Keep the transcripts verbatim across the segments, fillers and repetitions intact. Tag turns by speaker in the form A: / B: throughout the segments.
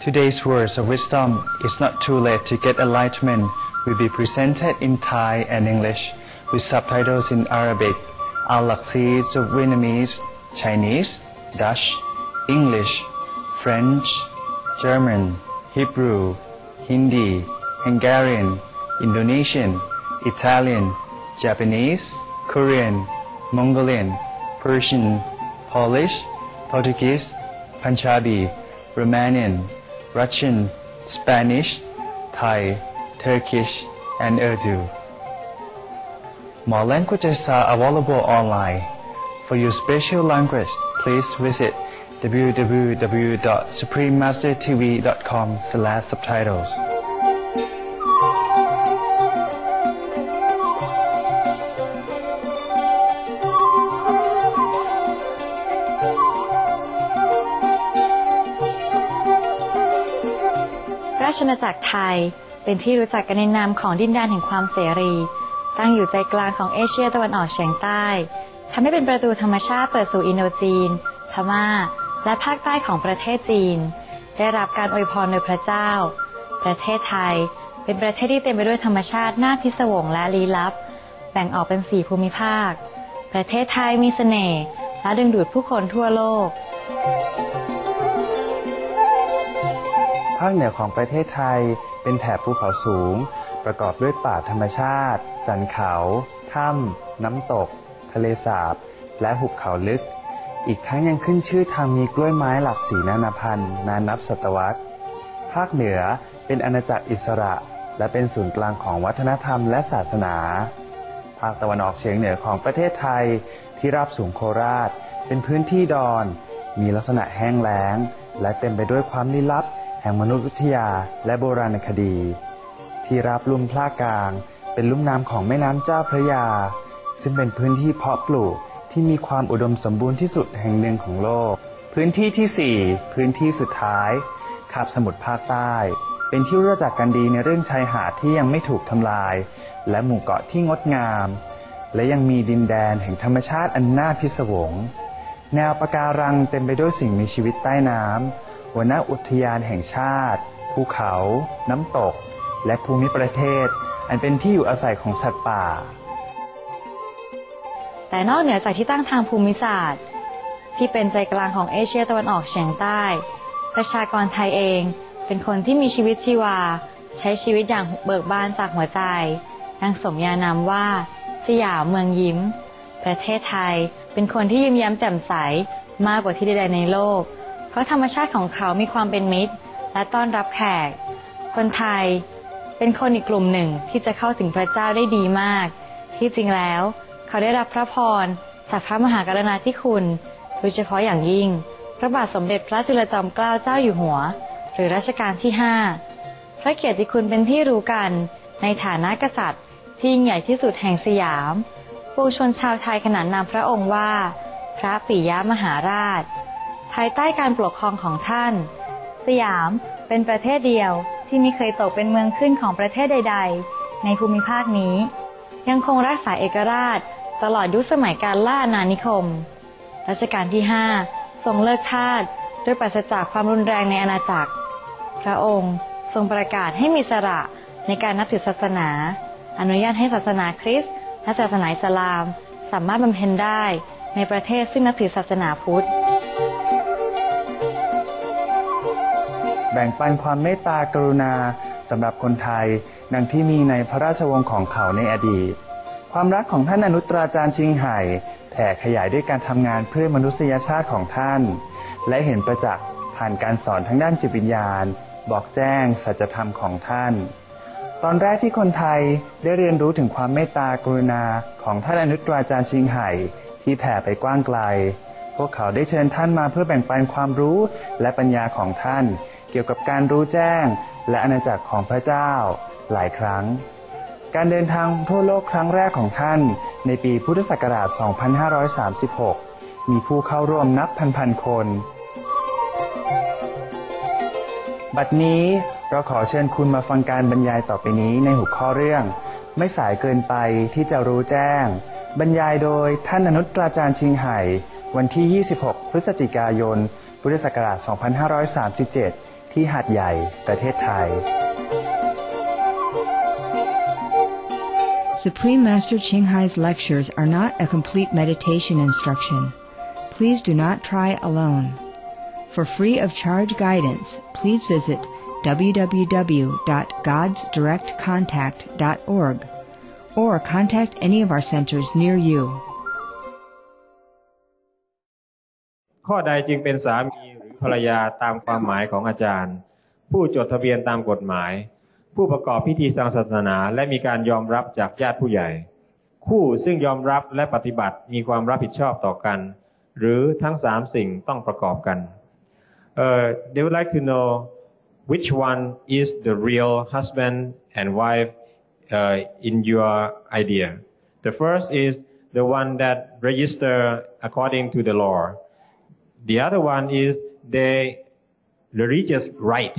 A: Today's words of wisdom is not too late to get enlightenment will be presented in Thai and English with subtitles in Arabic, Al-Laqseeds of Vietnamese, Chinese, Dutch, English, French, German, Hebrew, Hindi, Hungarian, Indonesian, Italian, Japanese, Korean, Mongolian, Persian, Polish, Portuguese, Punjabi, Romanian, Russian, Spanish, Thai, Turkish, and Urdu. More languages are available online. For your special language, please visit w w w dot supreme master t v dot com slash subtitles.
B: ราชอาณาจักรไทยเป็นที่รู้จักกันในนามของดินแดนแห่งความเสรีตั้งอยู่ใจกลางของเอเชียตะวันออกเฉียงใต้ทำให้เป็นประตูธรรมชาติเปิดสู่อินโดจีนพม่าและภาคใต้ของประเทศจีนได้รับการอวยพรโดยพระเจ้าประเทศไทยเป็นประเทศที่เต็มไปด้วยธรรมชาติน่าพิศวงและลี้ลับแบ่งออกเป็นสี่ภูมิภาคประเทศไทยมีเสน่ห์และดึงดูดผู้คนทั่วโลก
A: ภาคเหนือของประเทศไทยเป็นแถบภูเขาสูงประกอบด้วยป่าธรรมชาติสันเขาถ้ำน้ำตกทะเลสาบและหุบเขาลึกอีกทั้งยังขึ้นชื่อทางมีกล้วยไม้หลากสีนานาพันธุ์นานนับศตวรรษภาคเหนือเป็นอาณาจักรอิสระและเป็นศูนย์กลางของวัฒนธรรมและศาสนาภาคตะวันออกเฉียงเหนือของประเทศไทยที่ราบสูงโคราชเป็นพื้นที่ดอนมีลักษณะแห้งแล้งและเต็มไปด้วยความลี้ลับแห่งมนุษยวิทยาและโบราณคดีที่ราบลุ่มพระกลางเป็นลุ่มน้ำของแม่น้ำเจ้าพระยาซึ่งเป็นพื้นที่เพาะปลูกที่มีความอุดมสมบูรณ์ที่สุดแห่งหนึ่งของโลกพื้นที่ที่สี่พื้นที่สุดท้ายคาบสมุทรภาคใต้เป็นที่รู้จักกันดีในเรื่องชายหาดที่ยังไม่ถูกทำลายและหมู่เกาะที่งดงามและยังมีดินแดนแห่งธรรมชาติอันน่าพิศวงแนวปะการังเต็มไปด้วยสิ่งมีชีวิตใต้น้ำวรรณอุทยานแห่งชาติภูเขาน้ำตกและภูมิประเทศอันเป็นที่อยู่อาศัยของสัตว์ป่า
B: แต่นอกเหนือจากที่ตั้งทางภูมิศาสตร์ที่เป็นใจกลางของเอเชียตะวันออกเฉียงใต้ประชากรไทยเองเป็นคนที่มีชีวิตชีวาใช้ชีวิตอย่างเบิกบานจากหัวใจดังสมญานามว่าสยามเมืองยิ้มประเทศไทยเป็นคนที่ยิ้มแย้มแจ่มใสมากกว่าที่ใดๆในโลกเพราะธรรมชาติของเขามีความเป็นมิตรและต้อนรับแขกคนไทยเป็นคนอีกกลุ่มหนึ่งที่จะเข้าถึงพระเจ้าได้ดีมากที่จริงแล้วเขาได้รับพระพรจากพระมหากรุณาธิคุณโดยเฉพาะอย่างยิ่งพระบาทสมเด็จพระจุลจอมเกล้าเจ้าอยู่หัวหรือรัชกาลที่ห้าพระเกียรติคุณเป็นที่รู้กันในฐานะกษัตริย์ที่ยิ่งใหญ่ที่สุดแห่งสยามปวงชนชาวไทยขนานนามพระองค์ว่าพระปิยมหาราชภายใต้การปกครองของท่านสยามเป็นประเทศเดียวที่ไม่เคยตกเป็นเมืองขึ้นของประเทศใดๆในภูมิภาคนี้ยังคงรักษาเอกราชตลอดยุคสมัยการล่าอาณานิคมรัชกาลที่ห้าทรงเลิกทาสโดยปราศจากความรุนแรงในอาณาจักรพระองค์ทรงประกาศให้มีอิสระในการนับถือศาสนาอนุญาตให้ศาสนาคริสต์และศาสนาอิสลามสามารถบำเพ็ญได้ในประเทศซึ่งนับถือศาสนาพุทธ
A: แบ่งปันความเมตตากรุณาสำหรับคนไทยดังที่มีในพระราชวงศ์ของเขาในอดีตความรักของท่านอนุตราจารย์ชิงไห่แผ่ขยายด้วยการทำงานเพื่อมนุษยชาติของท่านและเห็นประจักษ์ผ่านการสอนทั้งด้านจิตวิญญาณบอกแจ้งสัจธรรมของท่านตอนแรกที่คนไทยได้เรียนรู้ถึงความเมตตากรุณาของท่านอนุตราจารย์ชิงไห่ที่แผ่ไปกว้างไกลพวกเขาได้เชิญท่านมาเพื่อแบ่งปันความรู้และปัญญาของท่านเกี่ยวกับการรู้แจ้งและอาณาจักรของพระเจ้าหลายครั้งการเดินทางทั่วโลกครั้งแรกของท่านในปีพุทธศักราช สองพันห้าร้อยสามสิบหก มีผู้เข้าร่วมนับพันๆคนบัดนี้เราขอเชิญคุณมาฟังการบรรยายต่อไปนี้ในหัวข้อเรื่องไม่สายเกินไปที่จะรู้แจ้งบรรยายโดยท่านอนุตราจารย์ชิงไห่วันที่ ยี่สิบหก พฤศจิกายน พุทธศักราช สองพันห้าร้อยสามสิบเจ็ดที่หาดใหญ่ประเทศไทย
C: Supreme Master Ching Hai's lectures are not a complete meditation instruction. Please do not try alone. For free of charge guidance, please visit w w w dot gods direct contact dot org or contact any of our centers near you.
D: ข้อใดจึงเป็นสามีหรือภรรยาตามความหมายของอาจารย์ ผู้จดทะเบียนตามกฎหมายผู้ประกอบพิธีทางศาสนาและมีการยอมรับจากญาติผู้ใหญ่คู่ซึ่งยอมรับและปฏิบัติมีความรับผิดชอบต่อกันหรือทั้งสามสิ่งต้องประกอบกัน uh, They would like to know which one is the real husband and wife uh, in your idea. The first is the one that register according to the law. The other one is they religious right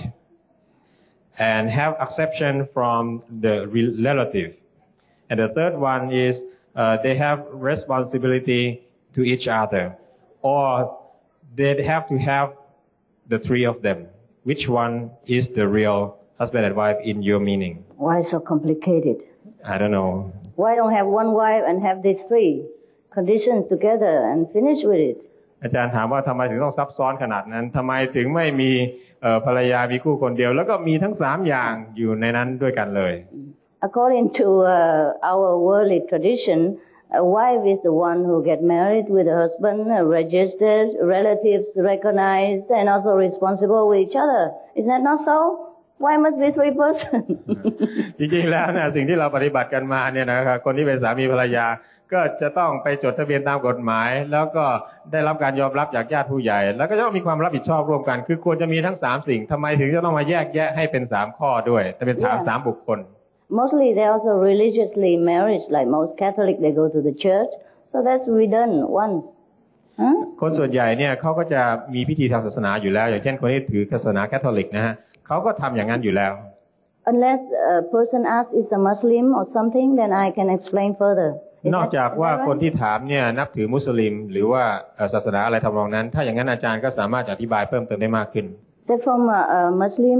D: and have exception from the relative. And the third one is uh, they have responsibility to each other, or they have to have the three of them. Which one is the real husband and wife in your meaning?
E: Why so complicated?
D: I don't know.
E: Why don't have one wife and have these three conditions together and finish with it?
D: อาจารย์ถามว่าทำไมถึงต้องซับซ้อนขนาดนั้นทำไมถึงไม่มีภรรยามีคู่คนเดียวแล้วก็มีทั้งสามอย่างอยู่ในนั้นด้วยกันเลย
E: According to uh, our worldly tradition, a wife is the one who get married with a husband, uh, registered, relatives recognized, and also responsible with each other. Is that not so? Why must be three persons?
D: จริงๆแล้วนะสิ่งที่เราปฏิบัติกันมาเนี่ยนะครับคนที่เป็นสามีภรรยาก็จะต้องไปจดทะเบียนตามกฎหมายแล้วก็ได้รับการยอมรับจากญาติผู้ใหญ่แล้วก็จะต้องมีความรับผิดชอบร่วมกันคือควรจะมีทั้งสามสิ่งทำไมถึงจะต้องมาแยกแยะให้เป็นสามข้อด้วยแต่เป็นถามสามบุคคล
E: Mostly they also religiously married, like most Catholic, they go to the church, so that's we done once. Huh?
D: คนส่วนใหญ่เนี่ยเขาก็จะมีพิธีทางศาสนาอยู่แล้วอย่างเช่นคนที่ถือศาสนาแคทอลิกนะฮะเขาก็ทำอย่างนั้นอยู่แล้ว
E: Unless a person asks is a Muslim or something, then I can explain further.
D: นอกจากว่าคนที่ถามเนี่ยนับถือมุสลิมหรือว่าศาสนาอะไรทำนองนั้นถ้าอย่างนั้นอาจารย์ก็สามารถอธิบายเพิ่มเติมได้มากขึ้น
E: Say from a, a Muslim.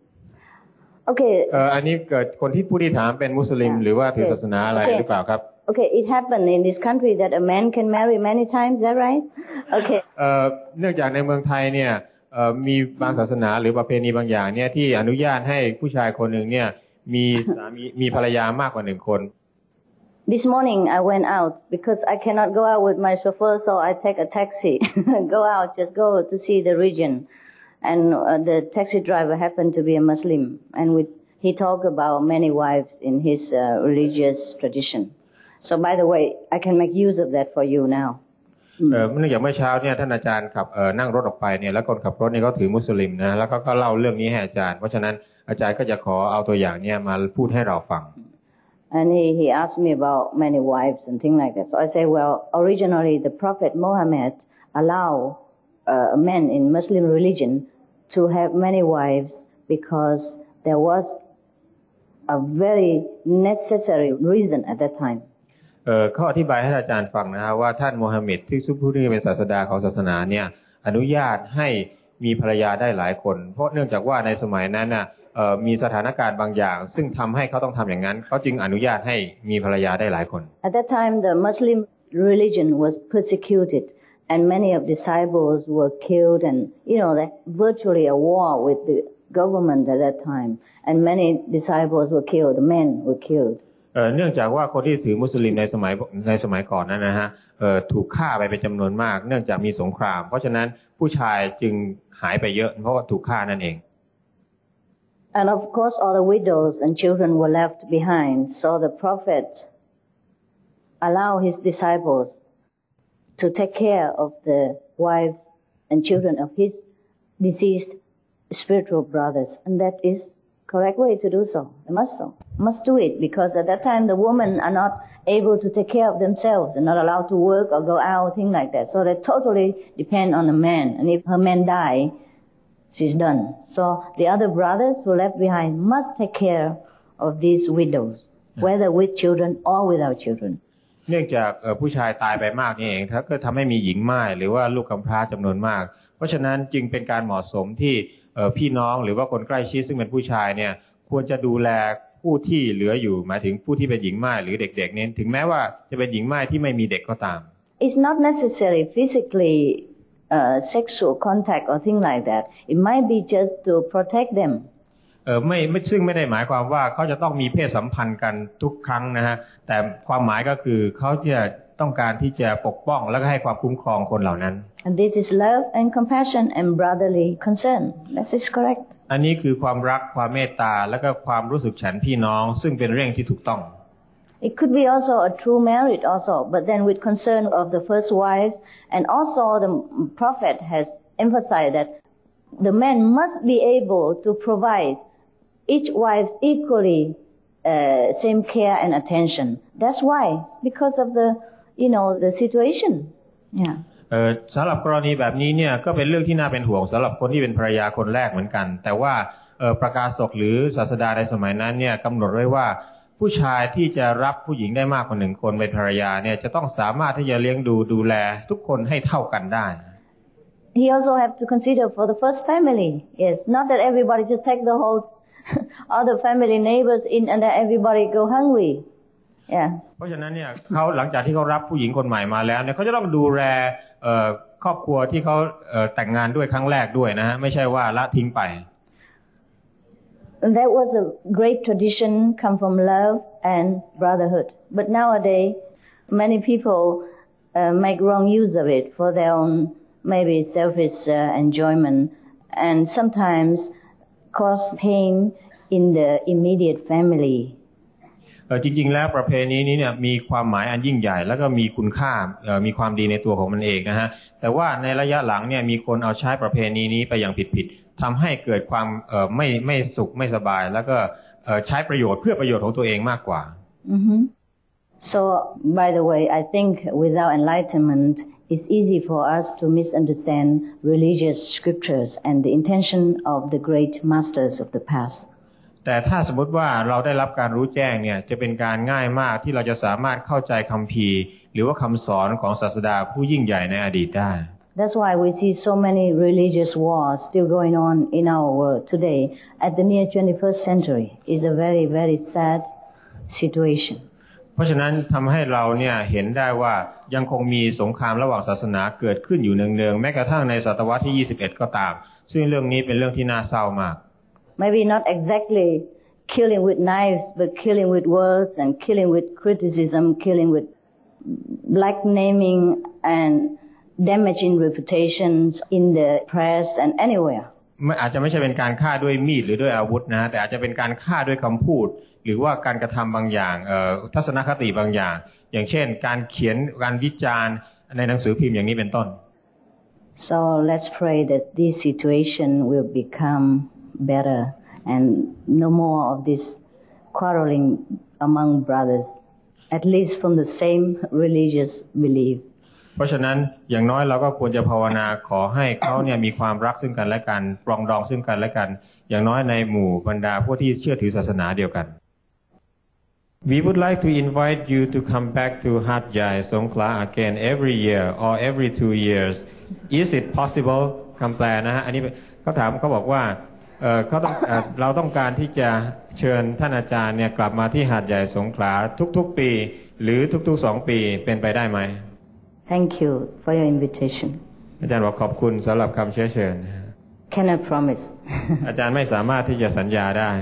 E: Okay.
D: เอ่ออันนี้เกิดคนที่ผู้ที่ถามเป็นมุสลิมหรือว่าถือศาสนาอะไรหรือเปล่าครับ
E: Okay, it happened in this country that a man can marry many times. Is that right? Okay.
D: เอ่อเนื่องจากในเมืองไทยเนี่ยเอ่อมีบางศาสนาหรือประเพณีบางอย่างเนี่ยที่อนุญาตให้ผู้ชายคนหนึ่งเนี่ยมีสามีมีภรรยามากกว่าหนึ่งคน
E: This morning I went out because I cannot go out with my chauffeur, so I take a taxi. Go out, just go to see the region. And uh, the taxi driver happened to be a Muslim, and we, he talked about many wives in his uh, religious tradition. So by the way, I can make use of that for you now.
D: เอ่อเนื่องจากเมื่อเช้าเนี่ยท่านอาจารย์ขับเอ่อนั่งรถออกไปเนี่ยแล้วคนขับรถเนี่ยเขาถือมุสลิมนะแล้วก็ก็เล่าเรื่องนี้ให้อาจารย์เพราะฉะนั้นอาจารย์ก็จะขอเอาตัวอย่างเนี่ยมาพูดให้เราฟัง
E: And he, he asked me about many wives and things like that. So I say, well, originally the Prophet Muhammad allowed uh, men in Muslim religion to have many wives because there was a very necessary reason at that time.
D: เอ่อเขาอธิบายให้อาจารย์ฟังนะฮะว่าท่านมูฮัมหมัดที่ซุผู้ที่เป็นศาสดาของศาสนาเนี่ยอนุญาตให้มีภรรยาได้หลายคนเพราะเนื่องจากว่าในสมัยนั้นน่ะมีสถานการณ์บางอย่างซึ่งทำให้เขาต้องทำอย่างนั้นเขาจึงอนุญาตให้มีภรรยาได้หลายคน
E: At that time the Muslim religion was persecuted and many of disciples were killed and you know that virtually a war with the government at that time and many disciples were killed the men were killed
D: เนื่องจากว่าคนที่ถือมุสลิมในสมัยในสมัยก่อนนั้นนะฮะถูกฆ่าไปเป็นจำนวนมากเนื่องจากมีสงครามเพราะฉะนั้นผู้ชายจึงหายไปเยอะเพราะว่าถูกฆ่านั่นเอง
E: And of course all the widows and children were left behind so the prophet allowed his disciples to take care of the wives and children of his deceased spiritual brothers and that is correct way to do so. They must so. Must do it because at that time the women are not able to take care of themselves and not allowed to work or go out, things like that. So they totally depend on the man. And if her man die, she's done. So the other brothers who left behind must take care of these widows, whether with children or without children.
D: เนื่องจากผู้ชายตายไปมากนี่เองก็ทำให้มีหญิงม่ายหรือว่าลูกกำพร้าจำนวนมากเพราะฉะนั้นจึงเป็นการเหมาะสมที่อ่อพี่น้องหรือว่าคนใกล้ชิดซึ่งเป็นผู้ชายเนี่ยควรจะดูแลผู้ที่เหลืออยู่หมายถึงผู้ที่เป็นหญิงม่ายหรือเด็กๆเนี่ยถึงแม้ว่าจะเป็นหญิงม่ายที่ไม่มีเด็กก็ตาม
E: It's not necessary physically uh, sexual contact or thing like that. It might be just to protect them.
D: เออไม่ไม่ซึ่งไม่ได้หมายความว่าเขาจะต้องมีเพศสัมพันธ์กันทุกครั้งนะฮะแต่ความหมายก็คือเขาจะต้องการที่จะปกป้องและก็ให้ความคุ้มครองคนเหล่านั้น
E: And this is love and compassion and brotherly concern. That is correct.
D: อันนี้คือความรักความเมตตาและก็ความรู้สึกฉันพี่น้องซึ่งเป็นเรื่องที่ถูกต้อง
E: It could be also a true marriage also, but then with concern of the first wives, and also the prophet has emphasized that the man must be able to provide each wife equally uh, same care and attention. That's why, because of the, you know, the situation. Yeah.
D: เอ่อสำหรับกรณีแบบนี้เนี่ยก็เป็นเรื่องที่น่าเป็นห่วงสำหรับคนที่เป็นภรรยาคนแรกเหมือนกันแต่ว่าเอ่อประกาศกหรือศาสดาในสมัยนั้นเนี่ยกำหนดไว้ว่าผู้ชายที่จะรับผู้หญิงได้มากกว่าหนึ่งคนเป็นภรรยาเนี่ยจะต้องสามารถที่จะเลี้ยงดูดูแลทุกคนให้เท่ากันได้
E: He also have to consider for the first family. Yes, not that everybody just take the whole other family neighbors in and then everybody go hungry. Yeah.
D: เพราะฉะนั้นเนี่ยเขาหลังจากที่เขารับผู้หญิงคนใหม่มาแล้วเนี่ยเขาจะต้องดูแลเอ่อครอบครัวที่เขาเอ่อแต่งงานด้วยครั้งแรกด้วยนะฮะไม่ใช่ว่าละทิ้งไป
E: That was a great tradition, come from love and brotherhood. But nowadays, many people uh, make wrong use of it for their own maybe selfish uh, enjoyment, and sometimes cause pain in the immediate family.
D: เออจริงๆแล้วประเพณีนี้เนี่ยมีความหมายอันยิ่งใหญ่แล้วก็มีคุณค่าเอ่อมีความดีในตัวของมันเองนะฮะแต่ว่าในระยะหลังเนี่ยมีคนเอาใช้ประเพณีนี้ไปอย่างผิดๆทำให้เกิดความเอ่อไม่ไม่สุขไม่สบายแล้วก็เอ่อใช้ประโยชน์เพื่อประโยชน์ของตัวเองมากกว่า
E: Mm-hmm. So, by the way, I think without enlightenment, it's easy for us to misunderstand religious scriptures and the intention of the great masters of the past.
D: แต่ถ้าสมมติว่าเราได้รับการรู้แจ้งเนี่ยจะเป็นการง่ายมากที่เราจะสามารถเข้าใจคัมภีร์หรือว่าคำสอนของศาสดาผู้ยิ่งใหญ่ในอดีตได้
E: That's why we see so many religious wars still going on in our world today at the near twenty-first century. It's a very, very sad situation.
D: เพราะฉะนั้นทำให้เราเนี่ยเห็นได้ว่ายังคงมีสงครามระหว่างศาสนาเกิดขึ้นอยู่เนืองๆแม้กระทั่งในศตวรรษที่ยี่สิบเอ็ดก็ตามซึ่งเรื่องนี้เป็นเรื่องที่น่าเศร้ามาก
E: Maybe not exactly killing with knives, but killing with words and killing with criticism, killing with black naming and damaging reputations in the press and anywhere.
D: อาจจะไม่ใช่เป็นการฆ่าด้วยมีดหรือด้วยอาวุธนะแต่อาจจะเป็นการฆ่าด้วยคำพูดหรือว่าการกระทำบางอย่างทัศนคติบางอย่างอย่างเช่นการเขียนการวิจารณ์ในหนังสือพิมพ์อย่างนี้เป็นต้น
E: So let's pray that this situation will become better and no more of this quarreling among brothers, at least from the same religious belief.
D: เพราะฉะนั้นอย่างน้อยเราก็ควรจะภาวนาขอให้เขาเนี่ยมีความรักซึ่งกันและกันปรองดองซึ่งกันและกันอย่างน้อยในหมู่บรรดาผู้ที่เชื่อถือศาสนาเดียวกัน We would like to invite you to come back to Hat Yai Songkhla again every year or every two years. Is it possible คำแปลนะฮะอันนี้เขาถามเขาบอกว่าเอ่อเขาต้องเอ่อเราต้องการที่จะเชิญท่านอาจารย์เนี่ยกลับมาที่หาดใหญ่สงขลาทุกๆปีหรือทุกๆสองปีเป็นไปได้ไหม
E: Thank you for your invitation.
D: อาจารย์บอกขอบคุณสำหรับคำเชื้อเชิญ
E: Cannot promise.
D: อาจารย์ไม่สามารถที่จะสัญญาได้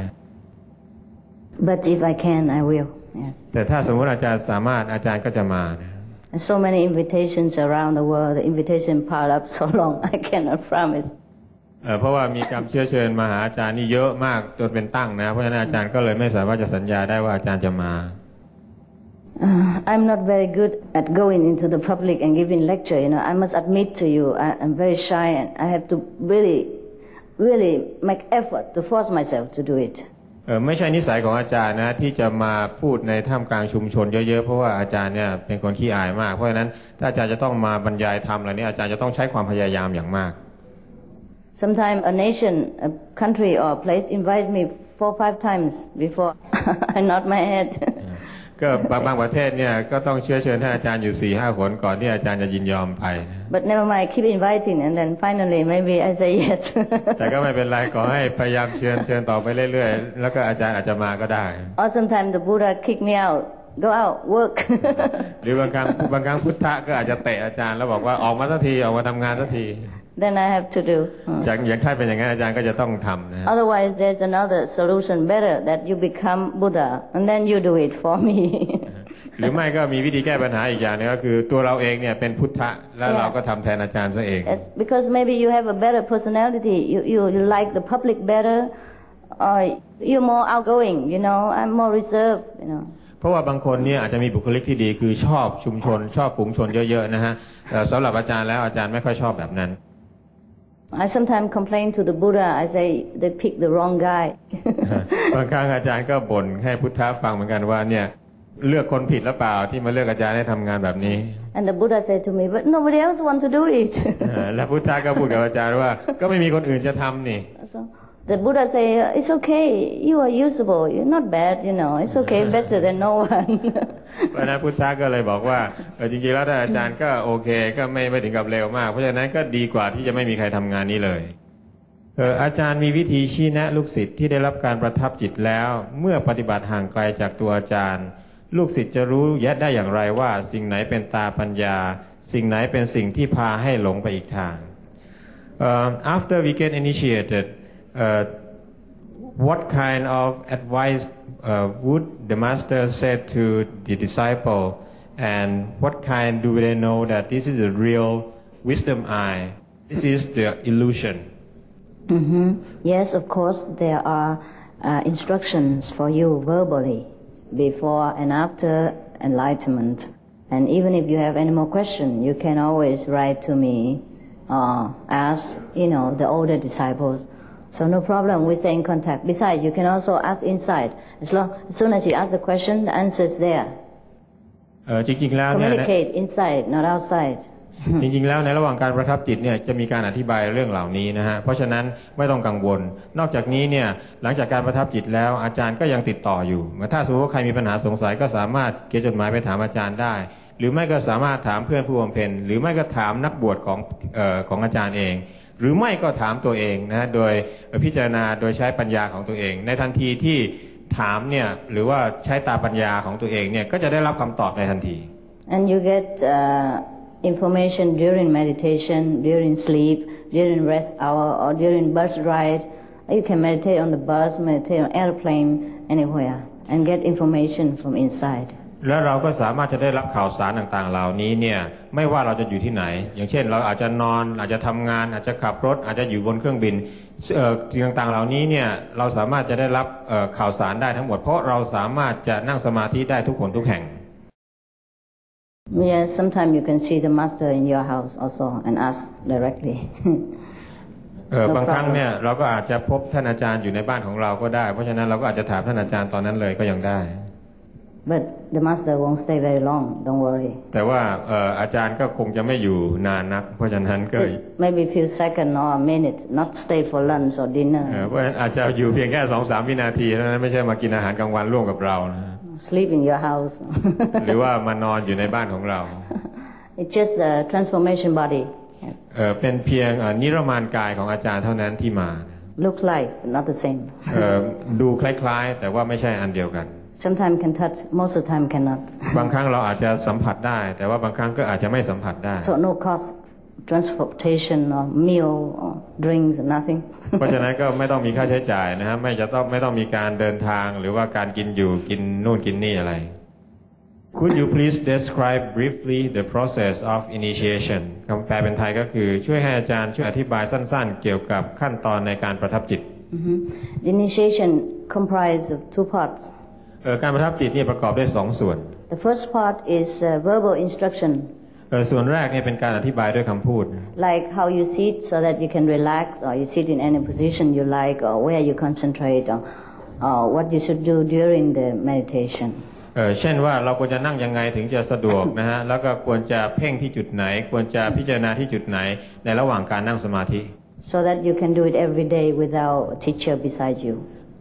E: But if I can, I will. Yes.
D: แต่ถ้าสมมติอาจารย์สามารถอาจารย์ก็จะมานะ
E: And so many invitations around the world. The invitation pile up so long. I cannot promise.
D: เอ่อเพราะว่ามีคำเชื้อเชิญมาหาอาจารย์นี่เยอะมากจนเป็นตั้งนะเพราะฉะนั้นอาจารย์ก็เลยไม่สามารถจะสัญญาได้ว่าอาจารย์จะมา
E: Uh, I'm not very good at going into the public and giving lecture. You know, I must admit to you, I, I'm very shy, and I have to really, really make effort to force myself to do it.
D: เออไม่ใช่นิสัยของอาจารย์นะที่จะมาพูดในท่ามกลางชุมชนเยอะๆเพราะว่าอาจารย์เนี่ยเป็นคนขี้อายมากเพราะฉะนั้นถ้าอาจารย์จะต้องมาบรรยายธรรมอะไรนี้อาจารย์จะต้องใช้ความพยายามอย่างมาก
E: Sometimes a nation, a country or a place invite me four or five times before I nod my head.
D: ก็บางบางประเทศเนี่ยก็ต้องเชื้อเชิญท่านอาจารย์อยู่สี่ห้าคนก่อนที่อาจารย์จะยินยอมไป
E: But never mind, keep inviting, and then finally maybe I say yes.
D: แต่ก็ไม่เป็นไรขอให้พยายามเชิญเชิญต่อไปเรื่อยๆแล้วก็อาจารย์อาจจะมาก็ได้
E: Or sometimes the Buddha kick me out, go out, work.
D: หรือบางครั้งบางครั้งพุทธะก็อาจจะเตะอาจารย์แล้วบอกว่าออกมาสักทีออกมาทำงานสักที
E: Then I have to do.
D: อย่างอย่างถ้าเป็นอย่างนั้นอาจารย์ก็จะต้องทำนะ
E: Otherwise, there's another solution better that you become Buddha, and then you do it for me.
D: หรือไม่ก็มีวิธีแก้ปัญหาอีกอย่างนึงก็คือตัวเราเองเนี่ยเป็นพุทธะแล้วเราก็ทำแทนอาจารย์ซะเอง
E: Yes, because maybe you have a better personality, you, you you like the public better, or you're more outgoing. You know, I'm more reserved. You know.
D: เพราะว่าบางคนเนี่ยอาจจะมีบุคลิกที่ดีคือชอบชุมชน ชอบฝูงชนเยอะๆนะฮะแต่สำหรับอาจารย์แล้วอาจารย์ไม่ค่อยชอบแบบนั้น
E: I sometimes complain to the Buddha. I say they picked the wrong guy.
D: บางครั้งอาจารย์ก็บ่นให้พุทธะฟังเหมือนกันว่าเนี่ยเลือกคนผิดหรือเปล่าที่มาเลือกอาจารย์ให้ทำงานแบบนี้
E: And the Buddha said to me, but nobody else want to do it.
D: และพุทธะก็พูดกับอาจารย์ว่าก็ไม่มีคนอื่นจะทำนี่
E: So the Buddha say, it's okay, you are usable, you're not bad, you know, it's okay, better than no one.
D: เพราะนั้นพุทธะก็เลยบอกว่าเออจริงๆแล้วท่านอาจารย์ก็โอเคก็ไม่ไม่ถึงกับเลวมากเพราะฉะนั้นก็ดีกว่าที่จะไม่มีใครทำงานนี้เลยเอออาจารย์มีวิธีชี้แนะลูกศิษย์ที่ได้รับการประทับจิตแล้วเมื่อปฏิบัติห่างไกลจากตัวอาจารย์ลูกศิษย์จะรู้แยะได้อย่างไรว่าสิ่งไหนเป็นตาปัญญาสิ่งไหนเป็นสิ่งที่พาให้หลงไปอีกทาง uh, after we get initiated uh, what kind of advice uh, would the master say to the disciple and what kind do they know that this is a real wisdom eye this is the illusion
E: Mm-hmm. Yes, of course there are uh, instructions for you verbally before and after enlightenment. And even if you have any more questions, you can always write to me or ask, you know, the older disciples. So no problem, we stay in contact. Besides, you can also ask inside. As, long, as soon as you ask the question, the answer is there.
D: เออจริงๆแล้วเนี่ย
E: Communicate inside, not outside.
D: จริงๆแล้วในระหว่างการประทับจิตเนี่ยจะมีการอธิบายเรื่องเหล่านี้นะฮะเพราะฉะนั้นไม่ต้องกังวลนอกจากนี้เนี่ยหลังจากการประทับจิตแล้วอาจารย์ก็ยังติดต่ออยู่ถ้าสมมติว่าใครมีปัญหาสงสัยก็สามารถเขียนจดหมายไปถามอาจารย์ได้หรือไม่ก็สามารถถามเพื่อนผู้บำเพ็ญหรือไม่ก็ถามนักบวชของเอ่อของอาจารย์เองหรือไม่ก็ถามตัวเองนะฮะโดยพิจารณาโดยใช้ปัญญาของตัวเองในทันทีที่ถามเนี่ยหรือว่าใช้ตาปัญญาของตัวเองเนี่ยก็จะได้รับคำตอบในทันที
E: And you get uh, information during meditation, during sleep, during rest hour, or during bus ride. You can meditate on the bus, meditate on airplane, anywhere, and get information from inside.
D: แล้วเราก็สามารถจะได้รับข่าวสารต่างๆเหล่านี้เนี่ยไม่ว่าเราจะอยู่ที่ไหนอย่างเช่นเราอาจจะนอนอาจจะทำงานอาจจะขับรถอาจจะอยู่บนเครื่องบินสิ่งต่างๆเหล่านี้เนี่ยเราสามารถจะได้รับข่าวสารได้ทั้งหมดเพราะเราสามารถจะนั่งสมาธิได้ทุกคนทุกแห่ง
E: Yes, sometimes you can see the master in your house also and ask directly.
D: เออบางครั้งเนี่ยเราก็อาจจะพบท่านอาจารย์อยู่ในบ้านของเราก็ได้เพราะฉะนั้นเราก็อาจจะถามท่านอาจารย์ตอนนั้นเลยก็ยังได้
E: But the master won't stay very long. Don't worry.
D: แต่ว่าเอ่ออาจารย์ก็คงจะไม่อยู่นานนักเพราะฉะนั้นก็
E: Just maybe a few seconds or a minute, not stay for lunch or
D: เออ
E: dinner.
D: เพราะฉะนั้นอาจจะอยู่เพียงแค่สองสามวินาทีเท่านั้นไม่ใช่มากินอาหารกลางวันร่วมกับเรานะ
E: Sleep in your house.
D: หรือว่ามานอนอยู่ในบ้านของเรา
E: It's just a transformation body. Yes.
D: เออเป็นเพียงนิรมานกายของอาจารย์เท่านั้นที่มา
E: Looks like, but not the same.
D: เออดูคล้ายๆแต่ว่าไม่ใช่อันเดียวกัน
E: Sometimes can touch, most of the time cannot.
D: บางครั้งเราอาจจะสัมผัสได้แต่ว่าบางครั้งก็อาจจะไม่สัมผัสได้
E: So no cost, transportation or meal or drinks or nothing.
D: เพราะฉะนั้นก็ไม่ต้องมีค่าใช้จ่ายนะฮะไม่จะต้องไม่ต้องมีการเดินทางหรือว่าการกินอยู่กินนู่นกินนี่อะไร Could you please describe briefly the process of initiation คำแปลเป็นไทยก็คือช่วยให้อาจารย์ช่วยอธิบายสั้นๆเกี่ยวกับขั้นตอนในการประทับจิต
E: Mm-hmm. The initiation comprises of two parts.
D: เอ่อการประทับจิตนี่ประกอบด้วยสองส่วน
E: The first part is uh, verbal instruction.
D: เอ่อส่วนแรกนี่เป็นการอธิบายด้วยคำพูด
E: Like how you sit so that you can relax, or you sit in any position you like, or where you concentrate, or, or what you should do during the meditation.
D: เออเช่นว่าเราควรจะนั่งยังไงถึงจะสะดวกนะฮะแล้วก็ควรจะเพ่งที่จุดไหนควรจะพิจารณาที่จุดไหนในระหว่างการนั่งสมาธิ
E: So that you can do it every day without a teacher beside you.
D: เ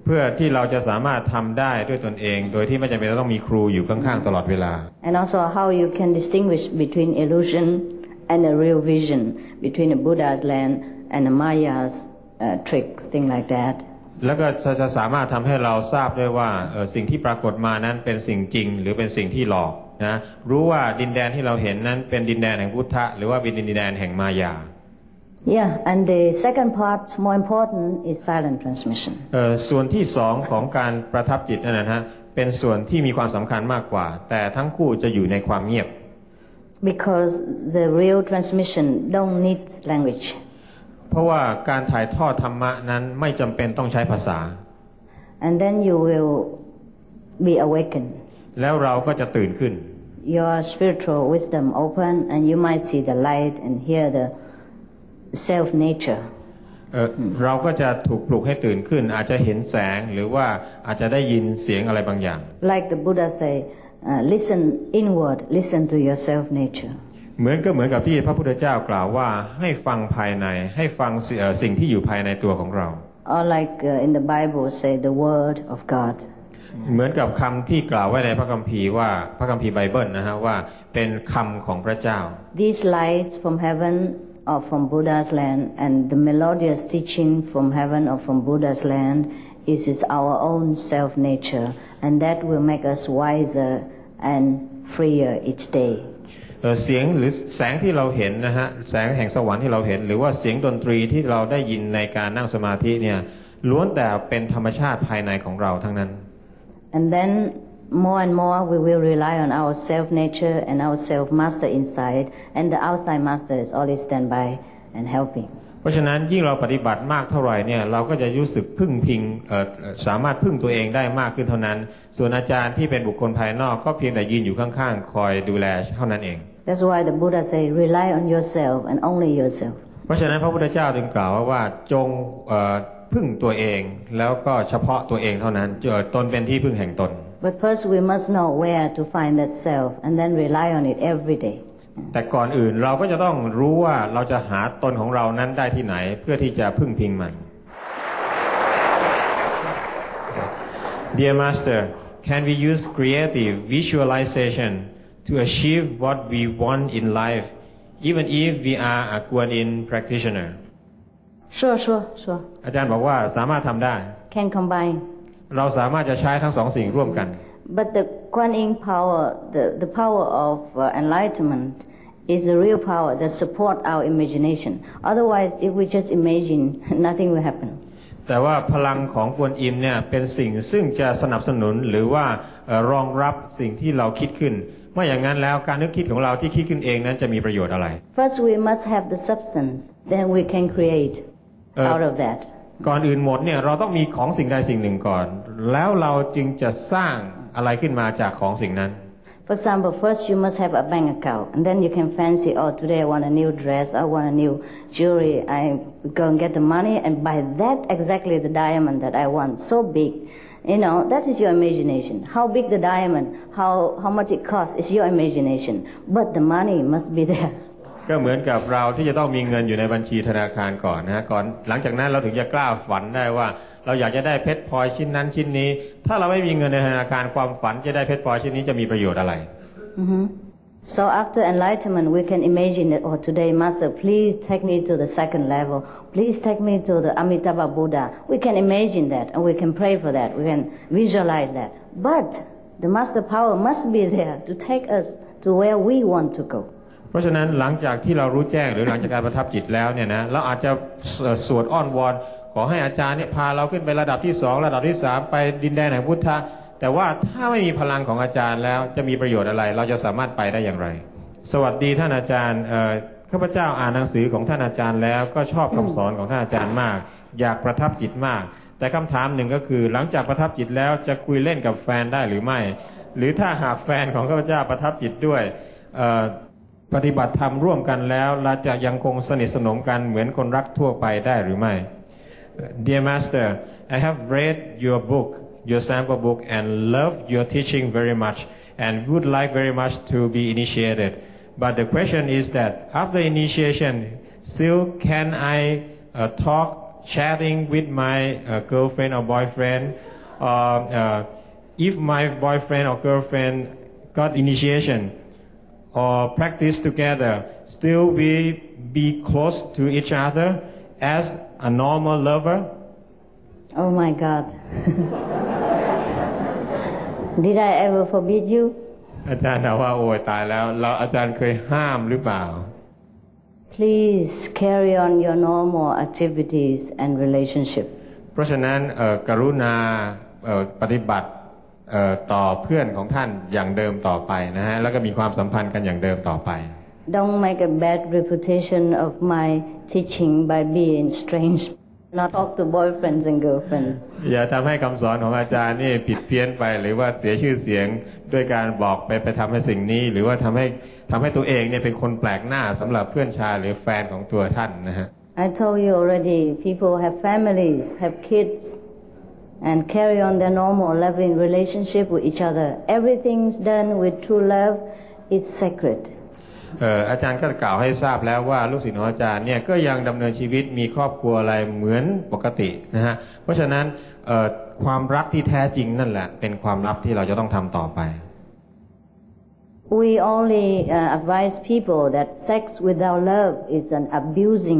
D: เพื่อที่เราจะสามารถทำได้ด้วยตนเองโดยที่ไม่จำเป็นต้องมีครูอยู่ข้างๆตลอดเวลา
E: And also how you can distinguish between illusion and a real vision, between a Buddha's land and a Maya's uh, trick, thing like that.
D: แล้วก็จะสามารถทำให้เราทราบด้วยว่าสิ่งที่ปรากฏมานั้นเป็นสิ่งจริงหรือเป็นสิ่งที่หลอกนะรู้ว่าดินแดนที่เราเห็นนั้นเป็นดินแดนแห่งพุทธะหรือว่าเป็นดินแดนแห่งมายา
E: Yeah, and the second part, more important, is silent transmission.
D: ส่วนที่สองของการประทับจิตนั่นนะฮะเป็นส่วนที่มีความสำคัญมากกว่าแต่ทั้งคู่จะอยู่ในความเงียบ
E: Because the real transmission don't need language.
D: เพราะว่าการถ่ายทอดธรรมะนั้นไม่จำเป็นต้องใช้ภาษา
E: And then you will be awakened.
D: แล้วเราก็จะตื่นขึ้น
E: Your spiritual wisdom open, and you might see the light and hear the self nature.
D: เอ่อเราก็จะถูกปลุกให้ตื่นขึ้นอาจจะเห็นแสงหรือว่าอาจจะได้ยินเสียงอะไรบางอย่าง
E: Like the Buddha say, uh, listen inward, listen to your self nature.
D: เหมือนก็เหมือนกับที่พระพุทธเจ้ากล่าวว่าให้ฟังภายในให้ฟังสิ่งที่อยู่ภายในตัวของเรา
E: Or like uh, in the Bible say the word of God.
D: เหมือนกับคำที่กล่าวไว้ในพระคัมภีร์ว่าพระคัมภีร์ไบเบิลนะฮะว่าเป็นคำของพระเจ้า
E: These lights from heaven or from Buddha's land, and the melodious teaching from heaven or from Buddha's land is, is our own self nature, and that will make us wiser and freer each day.
D: เสียงหรือแสงที่เราเห็นนะฮะแสงแห่งสวรรค์ที่เราเห็นหรือว่าเสียงดนตรีที่เราได้ยินในการนั่งสมาธิเนี่ยล้วนแต่เป็นธรรมชาติภายในของเราทั้งนั้น
E: And then more and more we will rely on our self nature and our self master inside, and the outside master is always standby and helping.
D: เพราะฉะนั้นยิ่งเราปฏิบัติมากเท่าไหร่เนี่ยเราก็จะรู้สึกพึ่งพิงสามารถพึ่งตัวเองได้มากขึ้นเท่านั้นส่วนอาจารย์ที่เป็นบุคคลภายนอกก็เพียงแต่ยืนอยู่ข้างๆคอยดูแลเท่านั้นเอง
E: That's why the Buddha say rely on yourself and only yourself.
D: เพราะฉะนั้นพระพุทธเจ้าจึงกล่าวว่าจงพึ่งตัวเองแล้วก็เฉพาะตัวเองเท่านั้นตนเป็นที่พึ่งแห่งตน
E: But first we must know where to find that self and then rely on it every day.
D: แต่ก่อนอื่นเราก็จะต้องรู้ว่าเราจะหาตนของเรานั้นได้ที่ไหนเพื่อที่จะพึ่งพิงมัน Dear Master, can we use creative visualization to achieve what we want in life, even if we are a Kuan Yin practitioner?
E: Sure, sure, sure.
D: อาจารย์บอกว่าสามารถทำได้
E: Can combine.
D: เราสามารถจะใช้ทั้งสองสิ่งร่วมกัน
E: But the Kuan Yin power, the, the power of uh, enlightenment is the real power that support our imagination. Otherwise, if we just imagine, nothing will happen.
D: แต่ว่าพลังของกวนอิมเนี่ยเป็นสิ่งซึ่งจะสนับสนุนหรือว่ารองรับสิ่งที่เราคิดขึ้นเมื่ออย่างนั้นแล้วการนึกคิดของเราที่คิดขึ้นเองนั้นจะมีประโยชน์อะไร
E: First, we must have the substance. Then we can create out of that.
D: ก่อนอื่นหมดเนี่ยเราต้องมีของสิ่งใดสิ่งหนึ่งก่อนแล้วเราจึงจะสร้างอะไรขึ้นมาจากของสิ่งนั้น
E: For example, first you must have a bank account, and then you can fancy, oh, today I want a new dress, I want a new jewelry. I go and get the money and buy that exactly the diamond that I want, so big. You know, that is your imagination. How big the diamond, how how much it costs is your imagination, but the money must be there.
D: ก็เหมือนกับเราที่จะต้องมีเงินอยู่ในบัญชีธนาคารก่อนนะก่อนหลังจากนั้นเราถึงจะกล้าฝันได้ว่าเราอยากจะได้เพชรพลอยชิ้นนั้นชิ้นนี้ถ้าเราไม่มีเงินในธนาคารความฝันจะได้เพชรพลอยชิ้นนี้จะมีประโยชน์อะไร
E: Mm-hmm. So after enlightenment we can imagine that, oh, today Master, please take me to the second level, please take me to the Amitabha Buddha. We can imagine that and we can pray for that, we can visualize that, but the Master power must be there to take us to where we want to go.
D: เพราะฉะนั้นหลังจากที่เรารู้แจ้งหรือหลังจากการประทับจิตแล้วเนี่ยนะเราอาจจะสวดอ้อนวอนขอให้อาจารย์เนี่ยพาเราขึ้นไประดับที่สองระดับที่สามไปดินแดนแห่งพุทธะแต่ว่าถ้าไม่มีพลังของอาจารย์แล้วจะมีประโยชน์อะไรเราจะสามารถไปได้อย่างไร สวัสดีท่านอาจารย์ข้าพเจ้าอ่านหนังสือของท่านอาจารย์แล้วก็ชอบคำสอนของท่านอาจารย์มากอยากประทับจิตมากแต่คำถามหนึ่งก็คือหลังจากประทับจิตแล้วจะคุยเล่นกับแฟนได้หรือไม่หรือถ้าหากแฟนของข้าพเจ้าประทับจิตด้วยปฏิบัติธรรมร่วมกันแล้วเราจะยังคงสนิทสนมกันเหมือนคนรักทั่วไปได้หรือไม่ Dear Master, I have read your book, your sample book, and love your teaching very much, and would like very much to be initiated. But the question is that after initiation, still can I uh, talk chatting with my uh, girlfriend or boyfriend, or uh, if my boyfriend or girlfriend got initiation or practice together, still we be close to each other as a normal lover?
E: Oh my God. Did I ever forbid you?
D: อาจารย์ถามว่าโอ้ยตายแล้วเราอาจารย์เคยห้ามหรือเปล่า
E: Please carry on your normal activities and relationship.
D: เพราะฉะนั้นกรุณาปฏิบัติต่อเพื่อนของท่านอย่างเดิมต่อไปนะฮะแล้วก็มีความสัมพันธ์กันอย่างเดิมต่อไป
E: Don't make a bad reputation of my teaching by being strange, not talk to boyfriends and girlfriends.
D: อย่าทำให้คำสอนของอาจารย์นี่ผิดเพี้ยนไปหรือว่าเสียชื่อเสียงด้วยการบอกไปไปทำให้สิ่งนี้หรือว่าทำให้ทำให้ตัวเองเนี่ยเป็นคนแปลกหน้าสำหรับเพื่อนชายหรือแฟนของตัวท่านนะฮะ
E: I told you already, people have families, have kids, and carry on their normal loving relationship with each other. Everything's done with true love. It's sacred.
D: เอ่ออาจารย์ก็กล่าวให้ทราบแล้วว่าลูกศิษย์ของอาจารย์เนี่ยก็ยังดำเนินชีวิตมีครอบครัวอะไรเหมือนปกตินะฮะเพราะฉะนั้นเอ่อความรักที่แท้จริงนั่นแหละเป็นความลับที่เราจะต้องทำต่อไป
E: We only uh, advise people that sex without love is an abusing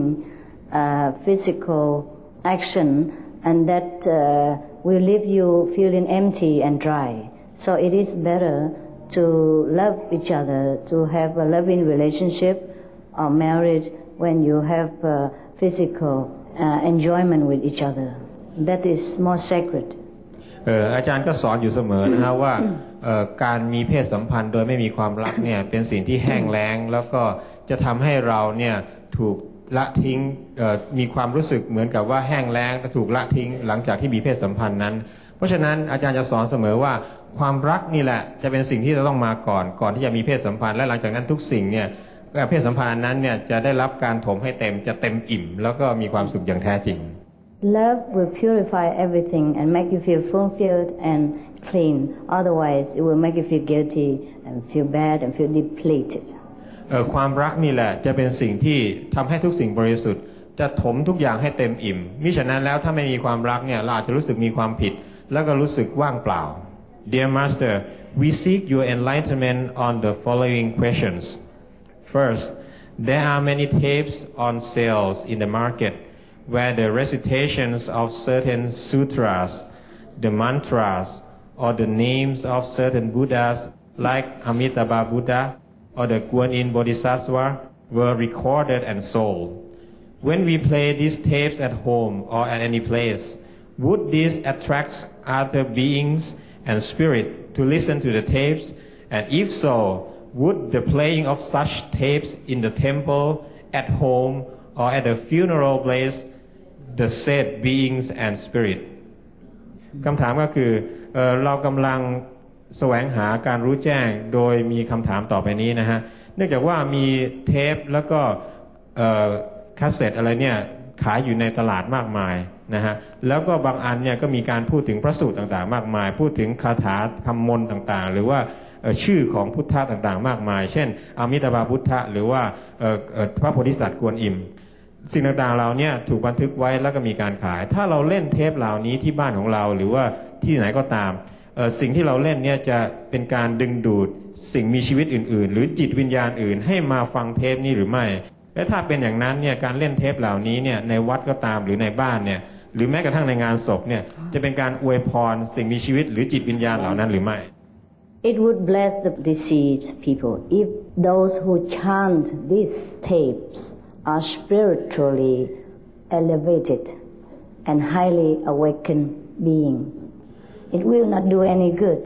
E: uh, physical action and that uh, will leave you feeling empty and dry. So it is better to love each other, to have a loving relationship or marriage when you have uh, physical uh, enjoyment with each other. That is more sacred.
D: เอ่ออาจารย์ก็สอนอยู่เสมอนะฮะว่าการมีเพศสัมพันธ์โดยไม่มีความรักเนี่ยเป็นสิ่งที่แห้งแล้งแล้วก็จะทำให้เราเนี่ยถูกละทิ้งมีความรู้สึกเหมือนกับว่าแห้งแล้งถูกละทิ้งหลังจากที่มีเพศสัมพันธ์นั้นเพราะฉะนั้นอาจารย์จะสอนเสมอว่าความรักนี่แหละจะเป็นสิ่งที่จะต้องมาก่อนก่อนที่จะมีเพศสัมพันธ์และหลังจากนั้นทุกสิ่งเนี่ยเพศสัมพันธ์นั้นเนี่ยจะได้รับการถมให้เต็มจะเต็มอิ่มแล้วก็มีความสุขอย่างแท้จริง
E: Love will purify everything and make you feel fulfilled and clean. Otherwise, it will make you feel guilty and feel bad and feel depleted.
D: ความรักนี่แหละจะเป็นสิ่งที่ทำให้ทุกสิ่งบริสุทธิ์จะถมทุกอย่างให้เต็มอิ่มมิฉะนั้นแล้วถ้าไม่มีความรักเนี่ยเราอาจจะรู้สึกมีความผิดแล้วก็รู้สึกว่างเปล่า Dear Master, we seek your enlightenment on the following questions. First, there are many tapes on sales in the market.where the recitations of certain sutras, the mantras, or the names of certain Buddhas like Amitabha Buddha or the Guanyin Bodhisattva were recorded and sold. When we play these tapes at home or at any place, would this attract other beings and spirit to listen to the tapes? And if so, would the playing of such tapes in the temple, at home, or at the funeral place,the said beings and spirit คำถามก็คือ เ, เรากำลังแสวงหาการรู้แจ้งโดยมีคำถามต่อไปนี้นะฮะเนื่องจากว่ามีเทปแล้วก็คาสเซ็ตอะไรเนี่ยขายอยู่ในตลาดมากมายนะฮะแล้วก็บางอันเนี่ยก็มีการพูดถึงพระสูตรต่างๆมากมายพูดถึงคาถาคำมนต์ต่างๆหรือว่าชื่อของพุทธะต่างๆมากมายเช่นอมิตาบาพุทธะหรือว่าพระโพธิสัตว์กวนอิมสิ่งต่างๆเราเนี่ยถูกบันทึกไว้แล้วก็มีการขายถ้าเราเล่นเทปเหล่านี้ที่บ้านของเราหรือว่าที่ไหนก็ตามสิ่งที่เราเล่นเนี่ยจะเป็นการดึงดูดสิ่งมีชีวิตอื่นๆหรือจิตวิญญาณอื่นให้มาฟังเทปนี้หรือไม่และถ้าเป็นอย่างนั้นเนี่ยการเล่นเทปเหล่านี้เนี่ยในวัดก็ตามหรือในบ้านเนี่ยหรือแม้กระทั่งในงานศพเนี่ยจะเป็นการอวยพรสิ่งมีชีวิตหรือจิตวิญญาณเหล่านั้นหรือไม่
E: It would bless the deceived people if those who chant these tapes are spiritually elevated and highly awakened beings. It will not do any good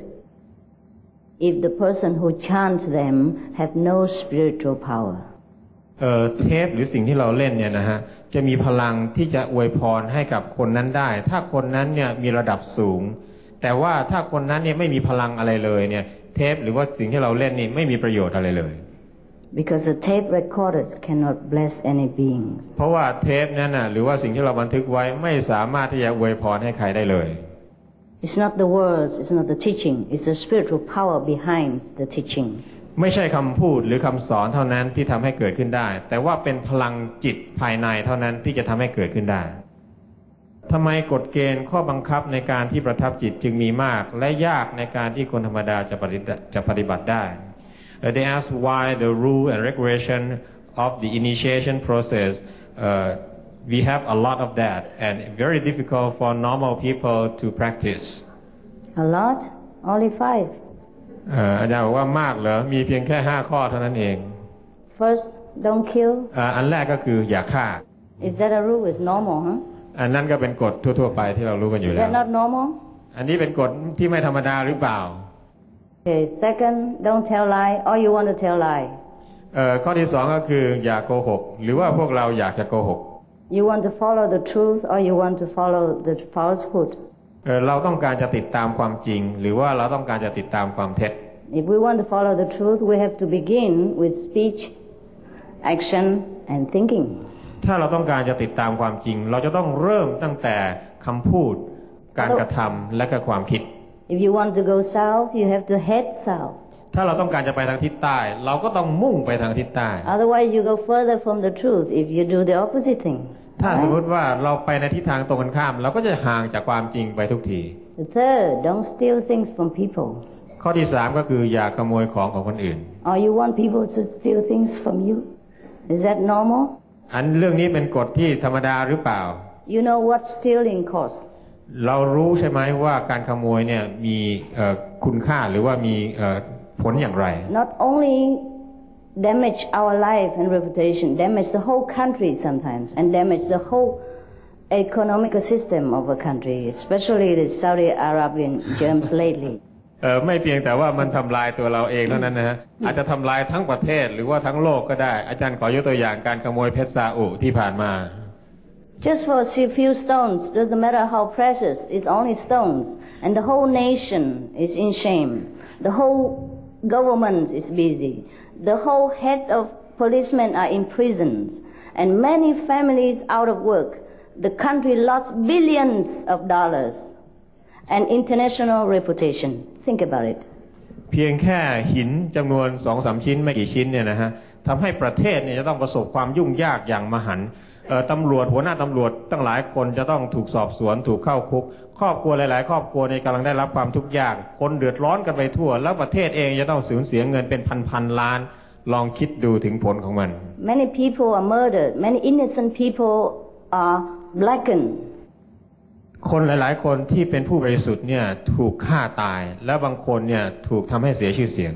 E: if the person who chants them have no spiritual power.
D: เอ่อเทปหรือสิ่งที่เราเล่นเนี่ยนะฮะจะมีพลังที่จะอวยพรให้กับคนนั้นได้ถ้าคนนั้นเนี่ยมีระดับสูงแต่ว่าถ้าคนนั้นเนี่ยไม่มีพลังอะไรเลยเนี่ยเทปหรือว่าสิ่งที่เราเล่นนี่ไม่มีประโยชน์อะไรเลย
E: Because the tape recorders cannot bless any beings.
D: เพราะว่าเทปนั้นน่ะหรือว่าสิ่งที่เราบันทึกไว้ไม่สามารถที่จะอวยพรให้ใครได้เลย
E: It's not the words, it's not the teaching, it's the spiritual power behind the teaching.
D: ไม่ใช่คำพูดหรือคำสอนเท่านั้นที่ทำให้เกิดขึ้นได้แต่ว่าเป็นพลังจิตภายในเท่านั้นที่จะทำให้เกิดขึ้นได้ทำไมกฎเกณฑ์ข้อบังคับในการที่ประทับจิตจึงมีมากและยากในการที่คนธรรมดาจะปฏิบัติจะปฏิบัติได้ Uh, they ask why the rule and regulation of the initiation process uh, we have a lot of that and very difficult for normal people to practice.
E: A lot? Only five.
D: เอ่ออาจารย์บอกว่ามากเหรอมีเพียงแค่ห้าข้อเท่านั้นเอง
E: First, don't kill.
D: อ่าอันแรกก็คืออย่าฆ่า
E: Is that a rule? It's normal, huh?
D: อันนั้นก็เป็นกฎทั่วๆไปที่เรารู้กันอยู่
E: Is
D: แล้ว
E: that not normal?
D: อันนี้เป็นกฎที่ไม่ธรรมดาหรือเปล่า
E: Okay, second, don't tell lie or you want to tell lie.
D: เอ่อข้อที่สองก็คืออย่าโกหกหรือว่าพวกเราอยากจะโกหก
E: You want to follow the truth or you want to follow the falsehood.
D: เอ่อเราต้องการจะติดตามความจริงหรือว่าเราต้องการจะติดตามความเท็จ
E: If we want to follow the truth, we have to begin with speech, action, and thinking.
D: ถ้าเราต้องการจะติดตามความจริงเราจะต้องเริ่มตั้งแต่คำพูดการกระทำและก็ความคิด
E: If you want to go south, you have to head south.
D: ถ้าเราต้องการจะไปทางทิศใต้เราก็ต้องมุ่งไปทางทิศใต้
E: Otherwise, you go further from the truth if you do the opposite things.
D: ถ้าสมมติว่าเราไปในทิศทางตรงกันข้ามเราก็จะห่างจากความจริงไปทุกที
E: The third, don't steal things from people.
D: ข้อที่สามก็คืออย่าขโมยของของคนอื่น
E: Or you want people to steal things from you. Is that normal?
D: อันเรื่องนี้เป็นกฎที่ธรรมดาหรือเปล่า
E: You know what stealing costs.
D: เรารู้ใช่ไหมว่าการขโมยเนี่ยมีเอ่อคุณค่าหรือว่ามีเอ่อผลอย่างไร
E: Not only damage our life and reputation, damage the whole country sometimes, and damage the whole economic system of a country, especially the Saudi Arabian germs lately.
D: เออไม่เพียงแต่ว่ามันทำลายตัวเราเองเท่านั้นนะฮะอาจจะทำลายทั้งประเทศหรือว่าทั้งโลกก็ได้อาจารย์ขอยกตัวอย่างการขโมยเพชรซาอุที่ผ่านมา
E: Just for a few stones, doesn't matter how precious, it's only stones, and the whole nation is in shame. The whole government is busy. The whole head of policemen are in prisons, and many families out of work. The country lost billions of dollars and international reputation. Think about it.
D: เพียงแค่หินจำนวนสองสามชิ้นไม่กี่ชิ้นเนี่ยนะฮะทำให้ประเทศเนี่ยจะต้องประสบความยุ่งยากอย่างมหันต์เอ่อตำรวจหัวหน้าตำรวจตั้งหลายคนจะต้องถูกสอบสวนถูกเข้าคุกครอบครัวหลายๆครอบครัวในกำลังได้รับความทุกข์ยากคนเดือดร้อนกันไปทั่วแล้วประเทศเองจะต้องสูญเสียเงินเป็นพันๆล้านลองคิดดูถึงผลของมัน
E: Many people are murdered. Many innocent people are blackened.
D: คนหลายๆคนที่เป็นผู้บริสุทธิ์เนี่ยถูกฆ่าตายแล้วบางคนเนี่ยถูกทำให้เสียชื่อเสียง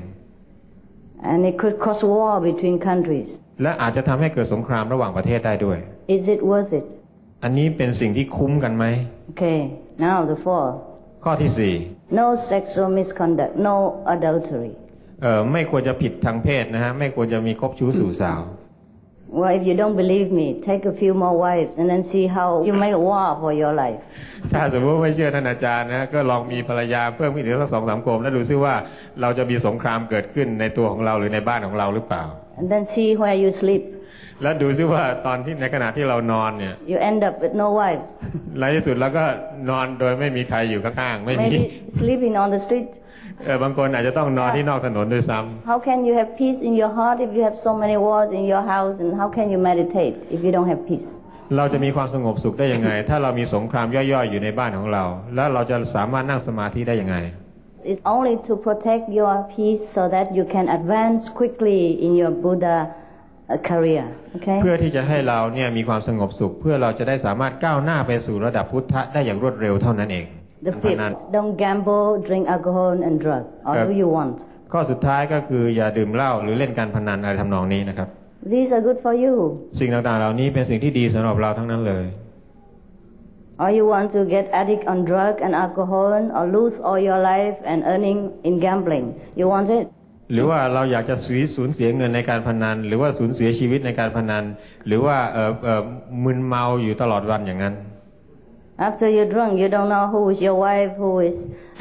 E: And it could cause war between countries.
D: และอาจจะทำให้เกิดสงครามระหว่างประเทศได้ด้วย
E: Is it worth it?
D: อันนี้เป็นสิ่งที่คุ้มกันไหม
E: Okay, now the fourth.
D: ข้อที่สี่
E: No sexual misconduct, no adultery.
D: เอ่อไม่ควรจะผิดทางเพศนะฮะไม่ควรจะมีคบชู้สู่สาว
E: Well, if you don't believe me, take a few more wives and then see how you make a war for your life.
D: ถ้าสมมติไม่เชื่อท่านอาจารย์นะก็ลองมีภรรยาเพิ่มขึ้นอีกสักสองสามคนแล้วดูซิว่าเราจะมีสงครามเกิดขึ้นในตัวของเราหรือในบ้านของเราหรือเปล่า
E: And then see where you sleep.
D: แล้วดูซิว่าตอนที่ในขณะที่เรานอนเนี่ย
E: You end up with no wives.
D: ในที่สุดแล้วก็นอนโดยไม่มีใครอยู่ข้างๆไม่มี
E: Maybe sleeping on the street.
D: เออบางคนอาจจะต้องนอนที่นอกถนนด้วยซ้ำ
E: How can you have peace in your heart if you have so many wars in your house? And how can you meditate if you don't have peace?
D: เราจะมีความสงบสุขได้ยังไง ถ้าเรามีสงครามย่อยๆอยู่ในบ้านของเรา แล้วเราจะสามารถนั่งสมาธิได้ยังไง
E: It's only to protect your peace so that you can advance quickly in your Buddha career. Okay?
D: เพื่อที่จะให้เราเนี่ยมีความสงบสุขเพื่อเราจะได้สามารถก้าวหน้าไปสู่ระดับพุทธะได้อย่างรวดเร็วเท่านั้นเอง
E: The fifth, don't gamble, drink alcohol and drug. Or do you want?
D: ข้อสุดท้ายก็คืออย่าดื่มเหล้าหรือเล่นการพนันอะไรทำนองนี้นะครับ
E: These are good for you.
D: สิ่งต่างๆเหล่านี้เป็นสิ่งที่ดีสำหรับเราทั้งนั้นเลย
E: Or you want to get addict on drug and alcohol or lose all your life and earning in gambling. You want it?
D: หรือว่าเราอยากจะสูญเสียเงินในการพนันหรือว่าสูญเสียชีวิตในการพนันหรือว่าเอ่อเอ่อมึนเมาอยู่ตลอดวันอย่างนั้น
E: After you're drunk, you don't know who is your wife, who is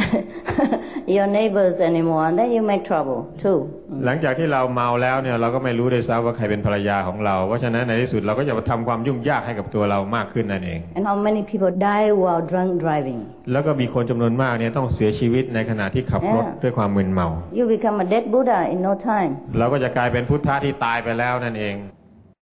E: your neighbors anymore, and then you make trouble too.
D: หลังจากที่เราเมาแล้วเนี่ยเราก็ไม่รู้ด้วยซ้ำว่าใครเป็นภรรยาของเราเพราะฉะนั้นในที่สุดเราก็จะทำความยุ่งยากให้กับตัวเรามากขึ้นนั่นเอง
E: And how many people die while drunk driving?
D: แล้วก็มีคนจำนวนมากเนี่ยต้องเสียชีวิตในขณะที่ขับรถ
E: Yeah.
D: ด้วยความมึนเมา
E: You become a dead Buddha in no time.
D: เราก็จะกลายเป็นพุทธะที่ตายไปแล้วนั่นเอง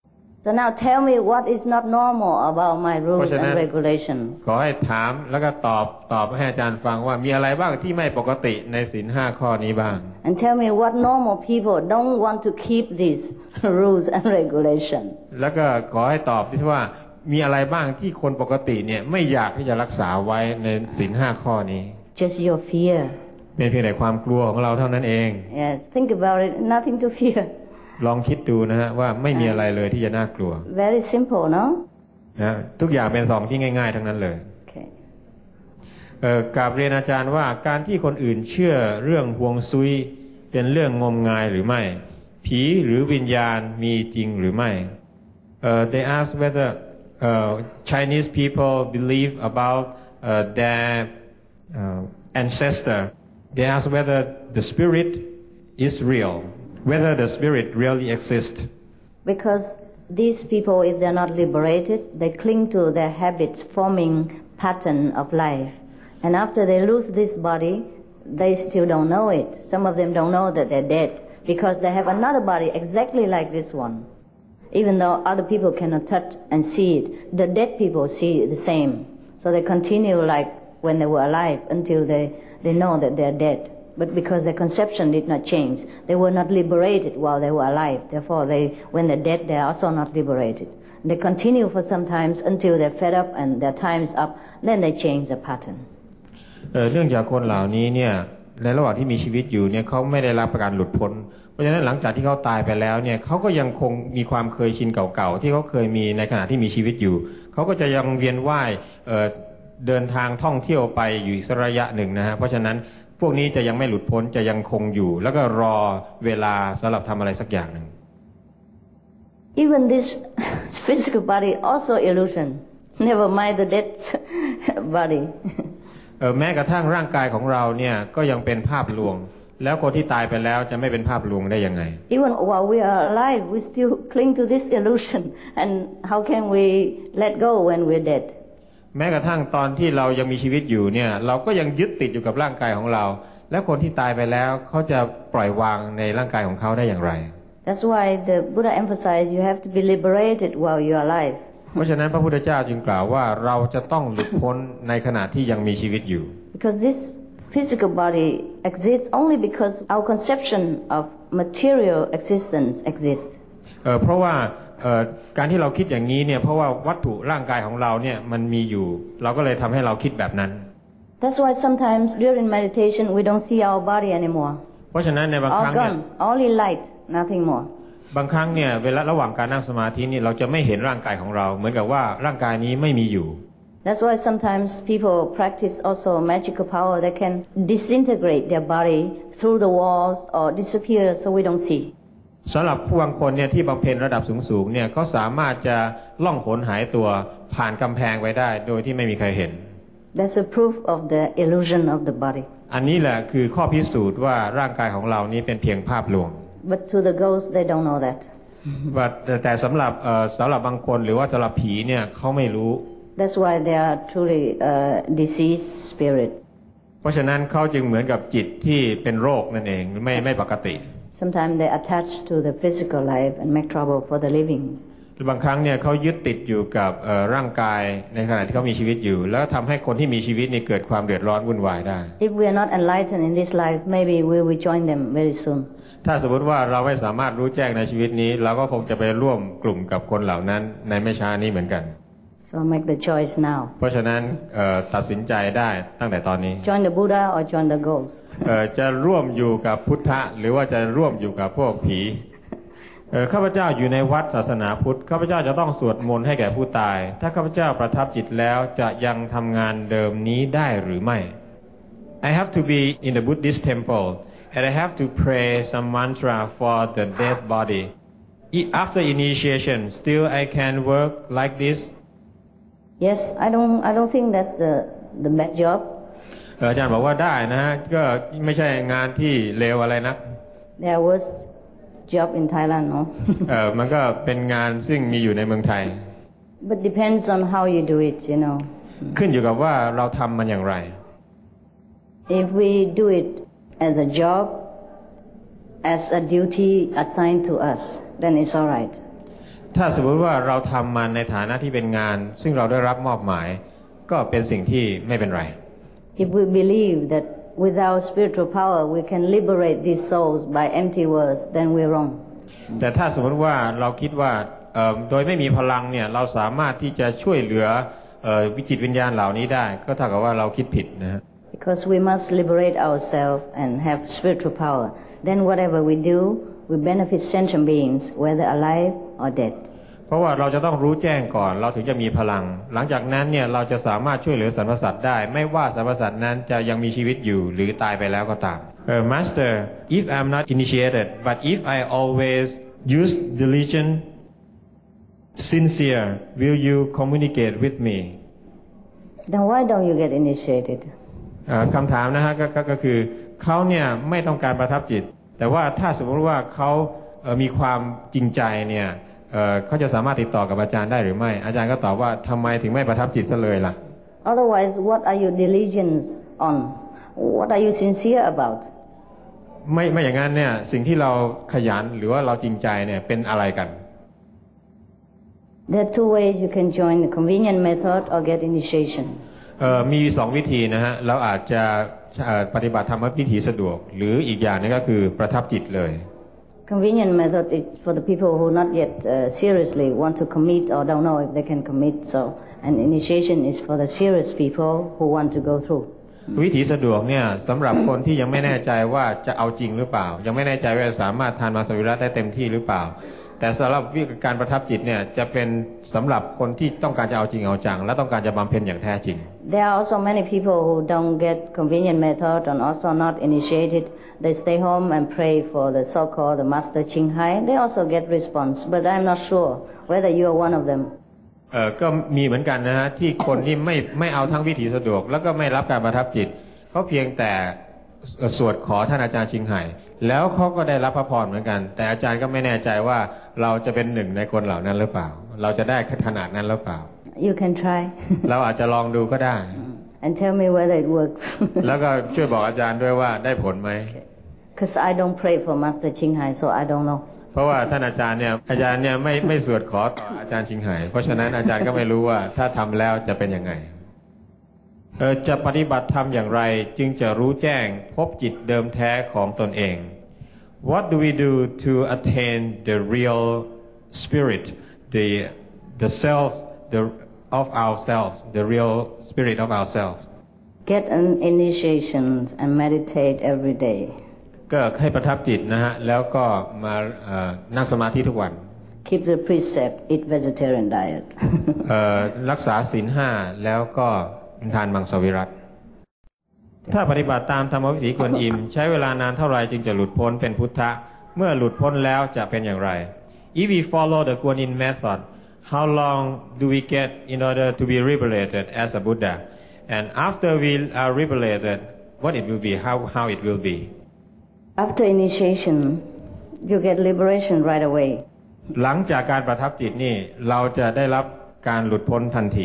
E: So now tell me what is not normal about my
D: เพ
E: rules
D: ราะฉะนั้น
E: and regulations.
D: ขอให้ถามแล้วก็ตอบตอบให้อาจารย์ฟังว่ามีอะไรบ้างที่ไม่ปกติในศีลห้าข้อนี้บ้าง
E: And tell me what normal people don't want to keep these rules and regulations.
D: แล้วก็ขอให้ตอบที่ว่ามีอะไรบ้างที่คนปกติเนี่ยไม่อยากที่จะรักษาไว้ในศีลห้าข้อนี้
E: Just your fear.
D: เป็นเพียงแต่ความกลัวของเราเท่านั้นเอง
E: Yes, think about it. Nothing to fear.
D: ลองคิดดูนะฮะว่าไม่มีอะไรเลยที่จะน่ากลัว
E: Very simple, no?
D: นะทุกอย่างเป็นสองที่ง่ายๆทั้งนั้นเลย
E: Okay.
D: เอ่อกราบเรียนอาจารย์ว่าการที่คนอื่นเชื่อเรื่องฮวงซุยเป็นเรื่องงมงายหรือไม่ผีหรือวิญญาณมีจริงหรือไม่เอ่อ they ask whether uh, Chinese people believe about uh, their uh, ancestor they ask whether the spirit is real whether the spirit really exists
E: Because these people, if they're not liberated, they cling to their habits, forming pattern of life. And after they lose this body, they still don't know it. Some of them don't know that they're dead because they have another body exactly like this one. Even though other people cannot touch and see it, the dead people see it the same. So they continue like when they were alive until they, they know that they're dead.But because their conception did not change, they were not liberated while they were alive. Therefore, they, when they're dead, they are also not liberated. They continue for some times until they're fed up and their time's up. Then they change the pattern.
D: เอ่อเนื่องจากคนเหล่านี้เนี่ยในระหว่างที่มีชีวิตอยู่เนี่ยเขาไม่ได้รับประการหลุดพ้นเพราะฉะนั้นหลังจากที่เขาตายไปแล้วเนี่ยเขาก็ยังคงมีความเคยชินเก่าๆที่เขาเคยมีในขณะที่มีชีวิตอยู่เขาก็จะยังเวียนว่ายเอ่อเดินทางท่องเที่ยวไปอยู่อีกสักระยะหนึ่งนะฮะเพราะฉะนั้นพวกนี้จะยังไม่หลุดพ้นจะยังคงอยู่แล้วก็รอเวลาสำหรับทำอะไรสักอย่างหนึ่ง
E: Even this physical body also illusion. Never mind the dead body.
D: เออแม้กระทั่งร่างกายของเราเนี่ยก็ยังเป็นภาพลวงแล้วคนที่ตายไปแล้วจะไม่เป็นภาพลวงได้ยังไง
E: Even while we are alive, we still cling to this illusion. And how can we let go when we're dead?
D: แม้กระทั่งตอนที่เรายังมีชีวิตอยู่เนี่ยเราก็ยังยึดติดอยู่กับร่างกายของเราและคนที่ตายไปแล้วเขาจะปล่อยวางในร่างกายของเขาได้อย่างไร
E: That's why the Buddha emphasized you have to be liberated while you're alive.
D: เพราะฉะนั้นพระพุทธเจ้าจึงกล่าวว่าเราจะต้องหลุดพ้นในขณะที่ยังมีชีวิตอยู่
E: Because this physical body exists only because our conception of material existence exists.
D: เอ่อเพราะว่าการที่เราคิดอย่างนี้เนี่ยเพราะว่าวัตถุร่างกายของเราเนี่ยมันมีอยู่เราก็เลยทำให้เราคิดแบบนั้น
E: That's why sometimes during meditation we don't see our body anymore.
D: เพราะฉะนั้นในบางครั้ง
E: All gone, only light, nothing more.
D: บางครั้งเนี่ยเวลาระหว่างการนั่งสมาธินี่เราจะไม่เห็นร่างกายของเราเหมือนกับว่าร่างกายนี้ไม่มีอยู่
E: That's why sometimes people practice also magical power. They can disintegrate their body through the walls or disappear so we don't see.
D: สำหรับผู้บางคนเนี่ยที่บำเพ็ญระดับสูงๆเนี่ยเขาสามารถจะล่องหนหายตัวผ่านกำแพงไว้ได้โดยที่ไม่มีใครเห็น
E: That's a proof of the illusion of the body.
D: อันนี้แหละคือข้อพิสูจน์ว่าร่างกายของเรานี้เป็นเพียงภาพลวง
E: But to the ghosts, they don't know that.
D: แต่สำหรับสำหรับบางคนหรือว่าสำหรับผีเนี่ยเขาไม่รู้
E: That's why they are truly uh, diseased spirits.
D: เพราะฉะนั้นเขาจึงเหมือนกับจิตที่เป็นโรคนั่นเองไม่ไม่ปกติ
E: Sometimes they attach to the physical life and make trouble for the living.
D: บางครั้งเนี่ยเขายึดติดอยู่กับร่างกายในขณะที่เขามีชีวิตอยู่แล้วทำให้คนที่มีชีวิตนี่เกิดความเดือดร้อนวุ่นวายได้
E: If we are not enlightened in this life, maybe we will join them very soon.
D: ถ้าสมมติว่าเราไม่สามารถรู้แจ้งในชีวิตนี้เราก็คงจะไปร่วมกลุ่มกับคนเหล่านั้นในไม่ช้านี้เหมือนกัน
E: So make the choice now.
D: เพราะฉะนั้นตัดสินใจได้ตั้งแต่ตอนนี้
E: Join the Buddha or join the ghosts.
D: จะร่วมอยู่กับพุทธะหรือว่าจะร่วมอยู่กับพวกผีข้าพเจ้าอยู่ในวัดศาสนาพุทธข้าพเจ้าจะต้องสวดมนต์ให้แก่ผู้ตายถ้าข้าพเจ้าประทับจิตแล้วจะยังทำงานเดิมนี้ได้หรือไม่ I have to be in the Buddhist temple and I have to pray some mantra for the dead body after initiation still I can work like this
E: Yes, I don't. I don't think that's the the bad job.
D: อาจารย์บอกว่าได้นะฮะก็ไม่ใช่งานที่เลวอะไรนัก
E: There was job in Thailand, no?
D: เออมันก็เป็นงานซึ่งมีอยู่ในเมืองไทย
E: But depends on how you do it, you know.
D: ขึ้นอยู่กับว่าเราทำมันอย่างไร
E: If we do it as a job, as a duty assigned to us, then it's all right.
D: ถ้าสมมติว่าเราทำมันในฐานะที่เป็นงานซึ่งเราได้รับมอบหมายก็เป็นสิ่งที่ไม่เป็นไร
E: If we believe that without spiritual power we can liberate these souls by empty words, then we're wrong.
D: แต่ถ้าสมมติว่าเราคิดว่าโดยไม่มีพลังเนี่ยเราสามารถที่จะช่วยเหลือวิจิตวิญญาณเหล่านี้ได้ก็เท่ากับว่าเราคิดผิดนะฮะ
E: Because we must liberate ourselves and have spiritual power. Then whatever we do, we benefit sentient beings, whether alive or dead.
D: เพราะว่าเราจะต้องรู้แจ้งก่อนเราถึงจะมีพลังหลังจากนั้นเนี่ยเราจะสามารถช่วยเหลือสรรพสัตว์ได้ไม่ว่าสรรพสัตว์นั้นจะยังมีชีวิตอยู่หรือตายไปแล้วก็ตาม uh, Master if I'm not initiated but if I always use diligent sincere will you communicate with me
E: Then why don't you get initiated?
D: คำถามนะฮะก็ก็คือเขาเนี่ยไม่ต้องการประทับจิตแต่ว่าถ้าสมมติว่าเขามีความจริงใจเนี่ยเขาจะสามารถติดต่อกับอาจารย์ได้หรือไม่อาจารย์ก็ตอบว่าทำไมถึงไม่ประทับจิตซะเลยล่ะ
E: Otherwise what are you diligent on? What are you sincere about?
D: ไม่ไม่อย่างนั้นเนี่ยสิ่งที่เราขยันหรือว่าเราจริงใจเนี่ยเป็นอะไรกัน
E: There are two ways you can join the convenient method or get initiation.
D: มีสองวิธีนะฮะเราอาจจะปฏิบัติธรรมวิธีสะดวกหรืออีกอย่างนึงก็คือประทับจิตเลย
E: Convenient method is for the people who not yet uh, seriously want to commit or don't know if they can commit. So, an initiation is for the serious people who want to go through.
D: วิธีสะดวกเนี่ยสำหรับคนที่ยังไม่แน่ใจว่าจะเอาจริงหรือเปล่ายังไม่แน่ใจว่าสามารถทานมังสวิรัติได้เต็มที่หรือเปล่าแต่สำหรับวิธีการประทับจิตเนี่ยจะเป็นสำหรับคนที่ต้องการจะเอาจริงเอาจังและต้องการจะบำเพ็ญอย่างแท้จริง
E: There are also many people who don't get convenient method and also not initiated. They stay home and pray for the so-called the Master Ching Hai. They also get response, but I'm not sure whether you are one of them.
D: เออก็มีเหมือนกันนะฮะที่คนที่ไม่ไม่เอาทั้งวิถีสะดวกแล้วก็ไม่รับการประทับจิตเขาเพียงแต่สวดขอท่านอาจารย์ชิงไห่แล้วเขาก็ได้รับพระพรเหมือนกันแต่อาจารย์ก็ไม่แน่ใจว่าเราจะเป็นหนึ่งในคนเหล่านั้นหรือเปล่าเราจะได้ขนาดนั้นหรือเปล่า
E: You can try.
D: เราอาจจะลองดูก็ได้
E: And tell me whether it works.
D: แล้วก็ช่วยบอกอาจารย์ด้วยว่าได้ผลไหม
E: Because I don't pray for Master Ching Hai, so I don't know.
D: เพราะว่าท่านอาจารย์เนี่ยอาจารย์เนี่ยไม่ไม่สวดขอต่ออาจารย์ชิงไห่เพราะฉะนั้นอาจารย์ก็ไม่รู้ว่าถ้าทำแล้วจะเป็นยังไงเออจะปฏิบัติธรรมอย่างไรจึงจะรู้แจ้งพบจิตเดิมแท้ของตนเอง What do we do to attain the real spirit the the self the of ourselves the real spirit of ourselves
E: Get an initiation and meditate every day.
D: ก็ให้ประทับจิตนะฮะแล้วก็มานั่งสมาธิทุกวัน
E: Keep the precept, eat vegetarian diet.
D: รักษาศีลห้าแล้วก็ทานมังสวิรัติถ้าปฏิบัติตามธรรมวิถีกวนอิมใช้เวลานานเท่าไรจึงจะหลุดพ้นเป็นพุทธะเมื่อหลุดพ้นแล้วจะเป็นอย่างไร If we follow the Guanyin method how long do we get in order to be liberated as a Buddha and after we are liberated what it will be how how it will be
E: After initiation you get liberation right away
D: หลังจากการประทับจิตนี่เราจะได้รับการหลุดพ้นทันที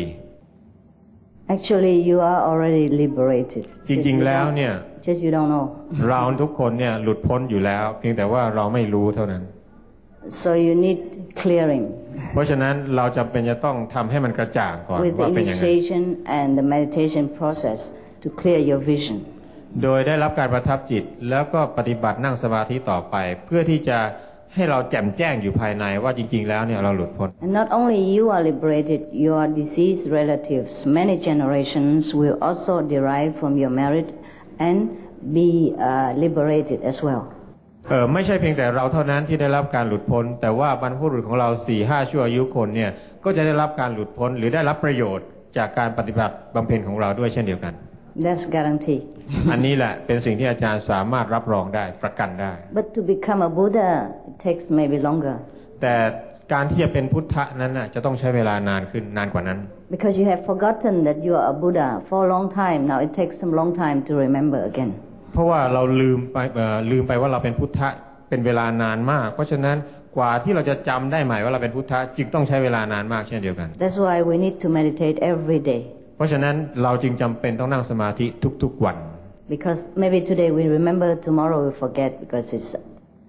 E: Actually, you are already liberated.
D: จริงๆแล้วเนี่ย
E: Just you don't know.
D: เราทุกคนเนี่ยหลุดพ้นอยู่แล้วเพียงแต่ว่าเราไม่รู้เท่านั้น
E: So you need clearing.
D: เพราะฉะนั้นเราจำเป็นจะต้องทำให้มันกระจ่างก่อน
E: With
D: ว่า
E: the
D: เป็นยังไง
E: initiation and the meditation process to clear your vision.
D: โดยได้รับการประทับจิตแล้วก็ปฏิบัตินั่งสมาธิต่อไปเพื่อที่จะให้เราแจ่มแจ้งอยู่ภายในว่าจริงๆแล้วเนี่ยเราหลุดพ้น
E: And not only you are liberated, your deceased relatives, many generations will also derive from your merit and be uh, liberated as well.
D: เออไม่ใช่เพียงแต่เราเท่านั้นที่ได้รับการหลุดพ้นแต่ว่าบรรพบุรุษของเราสี่ห้าชั่วอายุคนเนี่ยก็จะได้รับการหลุดพ้นหรือได้รับประโยชน์จากการปฏิบัติบำเพ็ญของเราด้วยเช่นเดียวกัน
E: That's guarantee.
D: อันนี้แหละเป็นสิ่งที่อาจารย์สามารถรับรองได้ประกันได้
E: But to become a Buddha it takes maybe longer.
D: แต่การที่จะเป็นพุทธะนั้นน่ะจะต้องใช้เวลานานขึ้นนานกว่านั้น
E: Because you have forgotten that you are a Buddha for a long time. Now it takes some long time to remember again.
D: เพราะว่าเราลืมไปลืมไปว่าเราเป็นพุทธะเป็นเวลานานมากเพราะฉะนั้นกว่าที่เราจะจำได้ใหม่ว่าเราเป็นพุทธะจึงต้องใช้เวลานานมากเช่นเดียวกัน
E: That's why we need to meditate every day.
D: เพราะฉะนั้นเราจึงจำเป็นต้องนั่งสมาธิทุกๆวัน
E: Because maybe today we remember, tomorrow we forget because it's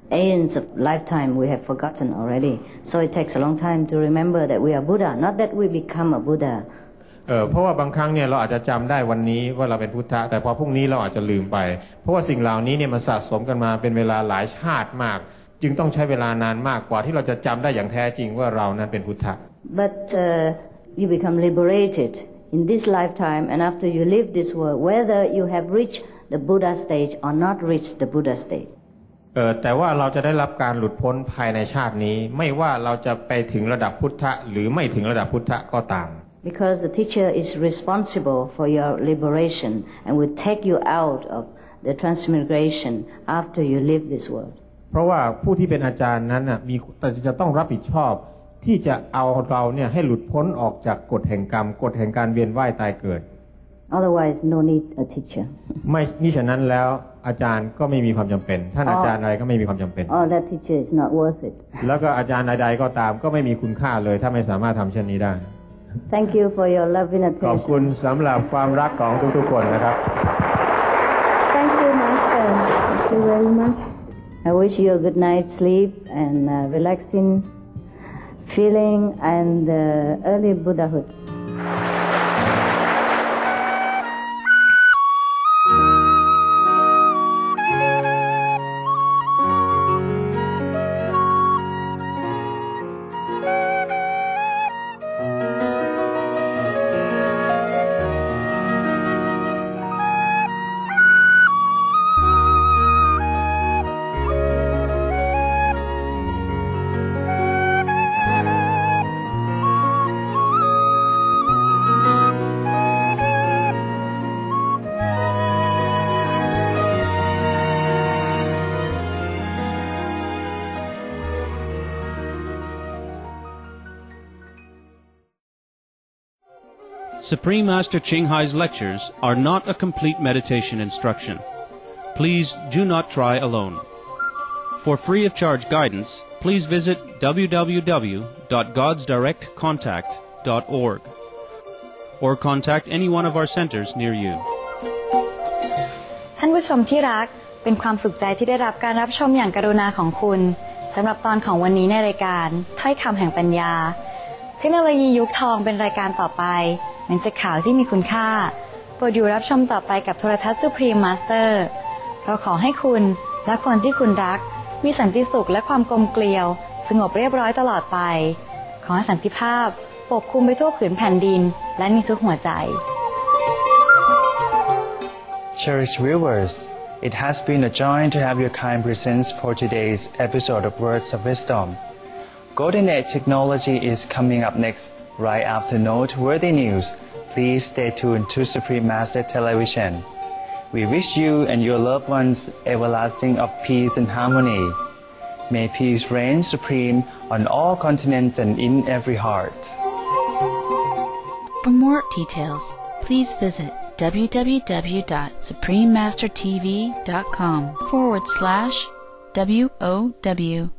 E: aeons of lifetime we have forgotten already. So it takes a long time to remember that we are Buddha, not that we become a Buddha.
D: เออเพราะว่าบางครั้งเนี่ยเราอาจจะจำได้วันนี้ว่าเราเป็นพุทธะแต่พอพรุ่งนี้เราอาจจะลืมไปเพราะว่าสิ่งเหล่านี้เนี่ยมันสะสมกันมาเป็นเวลาหลายชาติมากจึงต้องใช้เวลานานมากกว่าที่เราจะจำได้อย่างแท้จริงว่าเรานั้นเป็นพุทธะ
E: But uh, you become liberated in this lifetime and after you leave this world, whether you have reached the Buddha stage or not reached the Buddha stage.
D: เออแต่ว่าเราจะได้รับการหลุดพ้นภายในชาตินี้ไม่ว่าเราจะไปถึงระดับพุทธะหรือไม่ถึงระดับพุทธะก็ตาม
E: Because the teacher is responsible for your liberation and will take you out of the transmigration after you leave this world.
D: เพราะว่าผู้ที่เป็นอาจารย์นั้นน่ะมีจะต้องรับผิดชอบที่จะเอาเราเนี่ยให้หลุดพ้นออกจากกฎแห่งกรรมกฎแห่งการเวียนว่ายตายเกิด
E: Otherwise, no need a teacher.
D: ไม่มิฉะนั้นแล้วอาจารย์ก็ไม่มีความจำเป็นท่านอาจารย์อะไรก็ไม่มีความจำเป็น
E: Oh, that teacher is not worth it.
D: แล้วก็อาจารย์ใดๆก็ตามก็ไม่มีคุณค่าเลยถ้าไม่สามารถทำเช่นนี้ได้
E: Thank you for your loving
D: ขอบคุ
E: attention.
D: ณสำหรับความรักของทุกๆคนนะครับ
E: Thank you, Master. Thank you very much. I wish you a good night's sleep and uh, relaxing feeling and uh, early Buddhahood.
F: Supreme Master Ching Hai's lectures are not a complete meditation instruction. Please do not try alone. For free of charge guidance, please visit w w w dot gods direct contact dot org or contact any one of our centers near you.
B: ท่านผู้ชมที่รักเป็นความสุขใจที่ได้รับการรับชมอย่างกรุณาของคุณสำหรับตอนของวันนี้ในรายการถ้อยคำแห่งปัญญาเทคโนโลยียุคทองเป็นรายการต่อไปหนังสือข่าวที่มีคุณค่าโปรดอยู่รับชมต่อไปกับโทรทัศน์ Supreme Master เราขอให้คุณและคนที่คุณรักมีสันติสุขและความกลมเกลียวสงบเรียบร้อยตลอดไปขอให้สันติภาพปกคลุมไปทั่วผืนแผ่นดินและในทุกหัวใจ
A: Cherished viewers, it has been a joy to have your kind presence for today's episode of Words of Wisdom. Golden Age Technology is coming up next, right after noteworthy news. Please stay tuned to Supreme Master Television. We wish you and your loved ones everlasting of peace and harmony. May peace reign supreme on all continents and in every heart.
G: For more details, please visit w w w dot supreme master t v dot com forward slash W O W.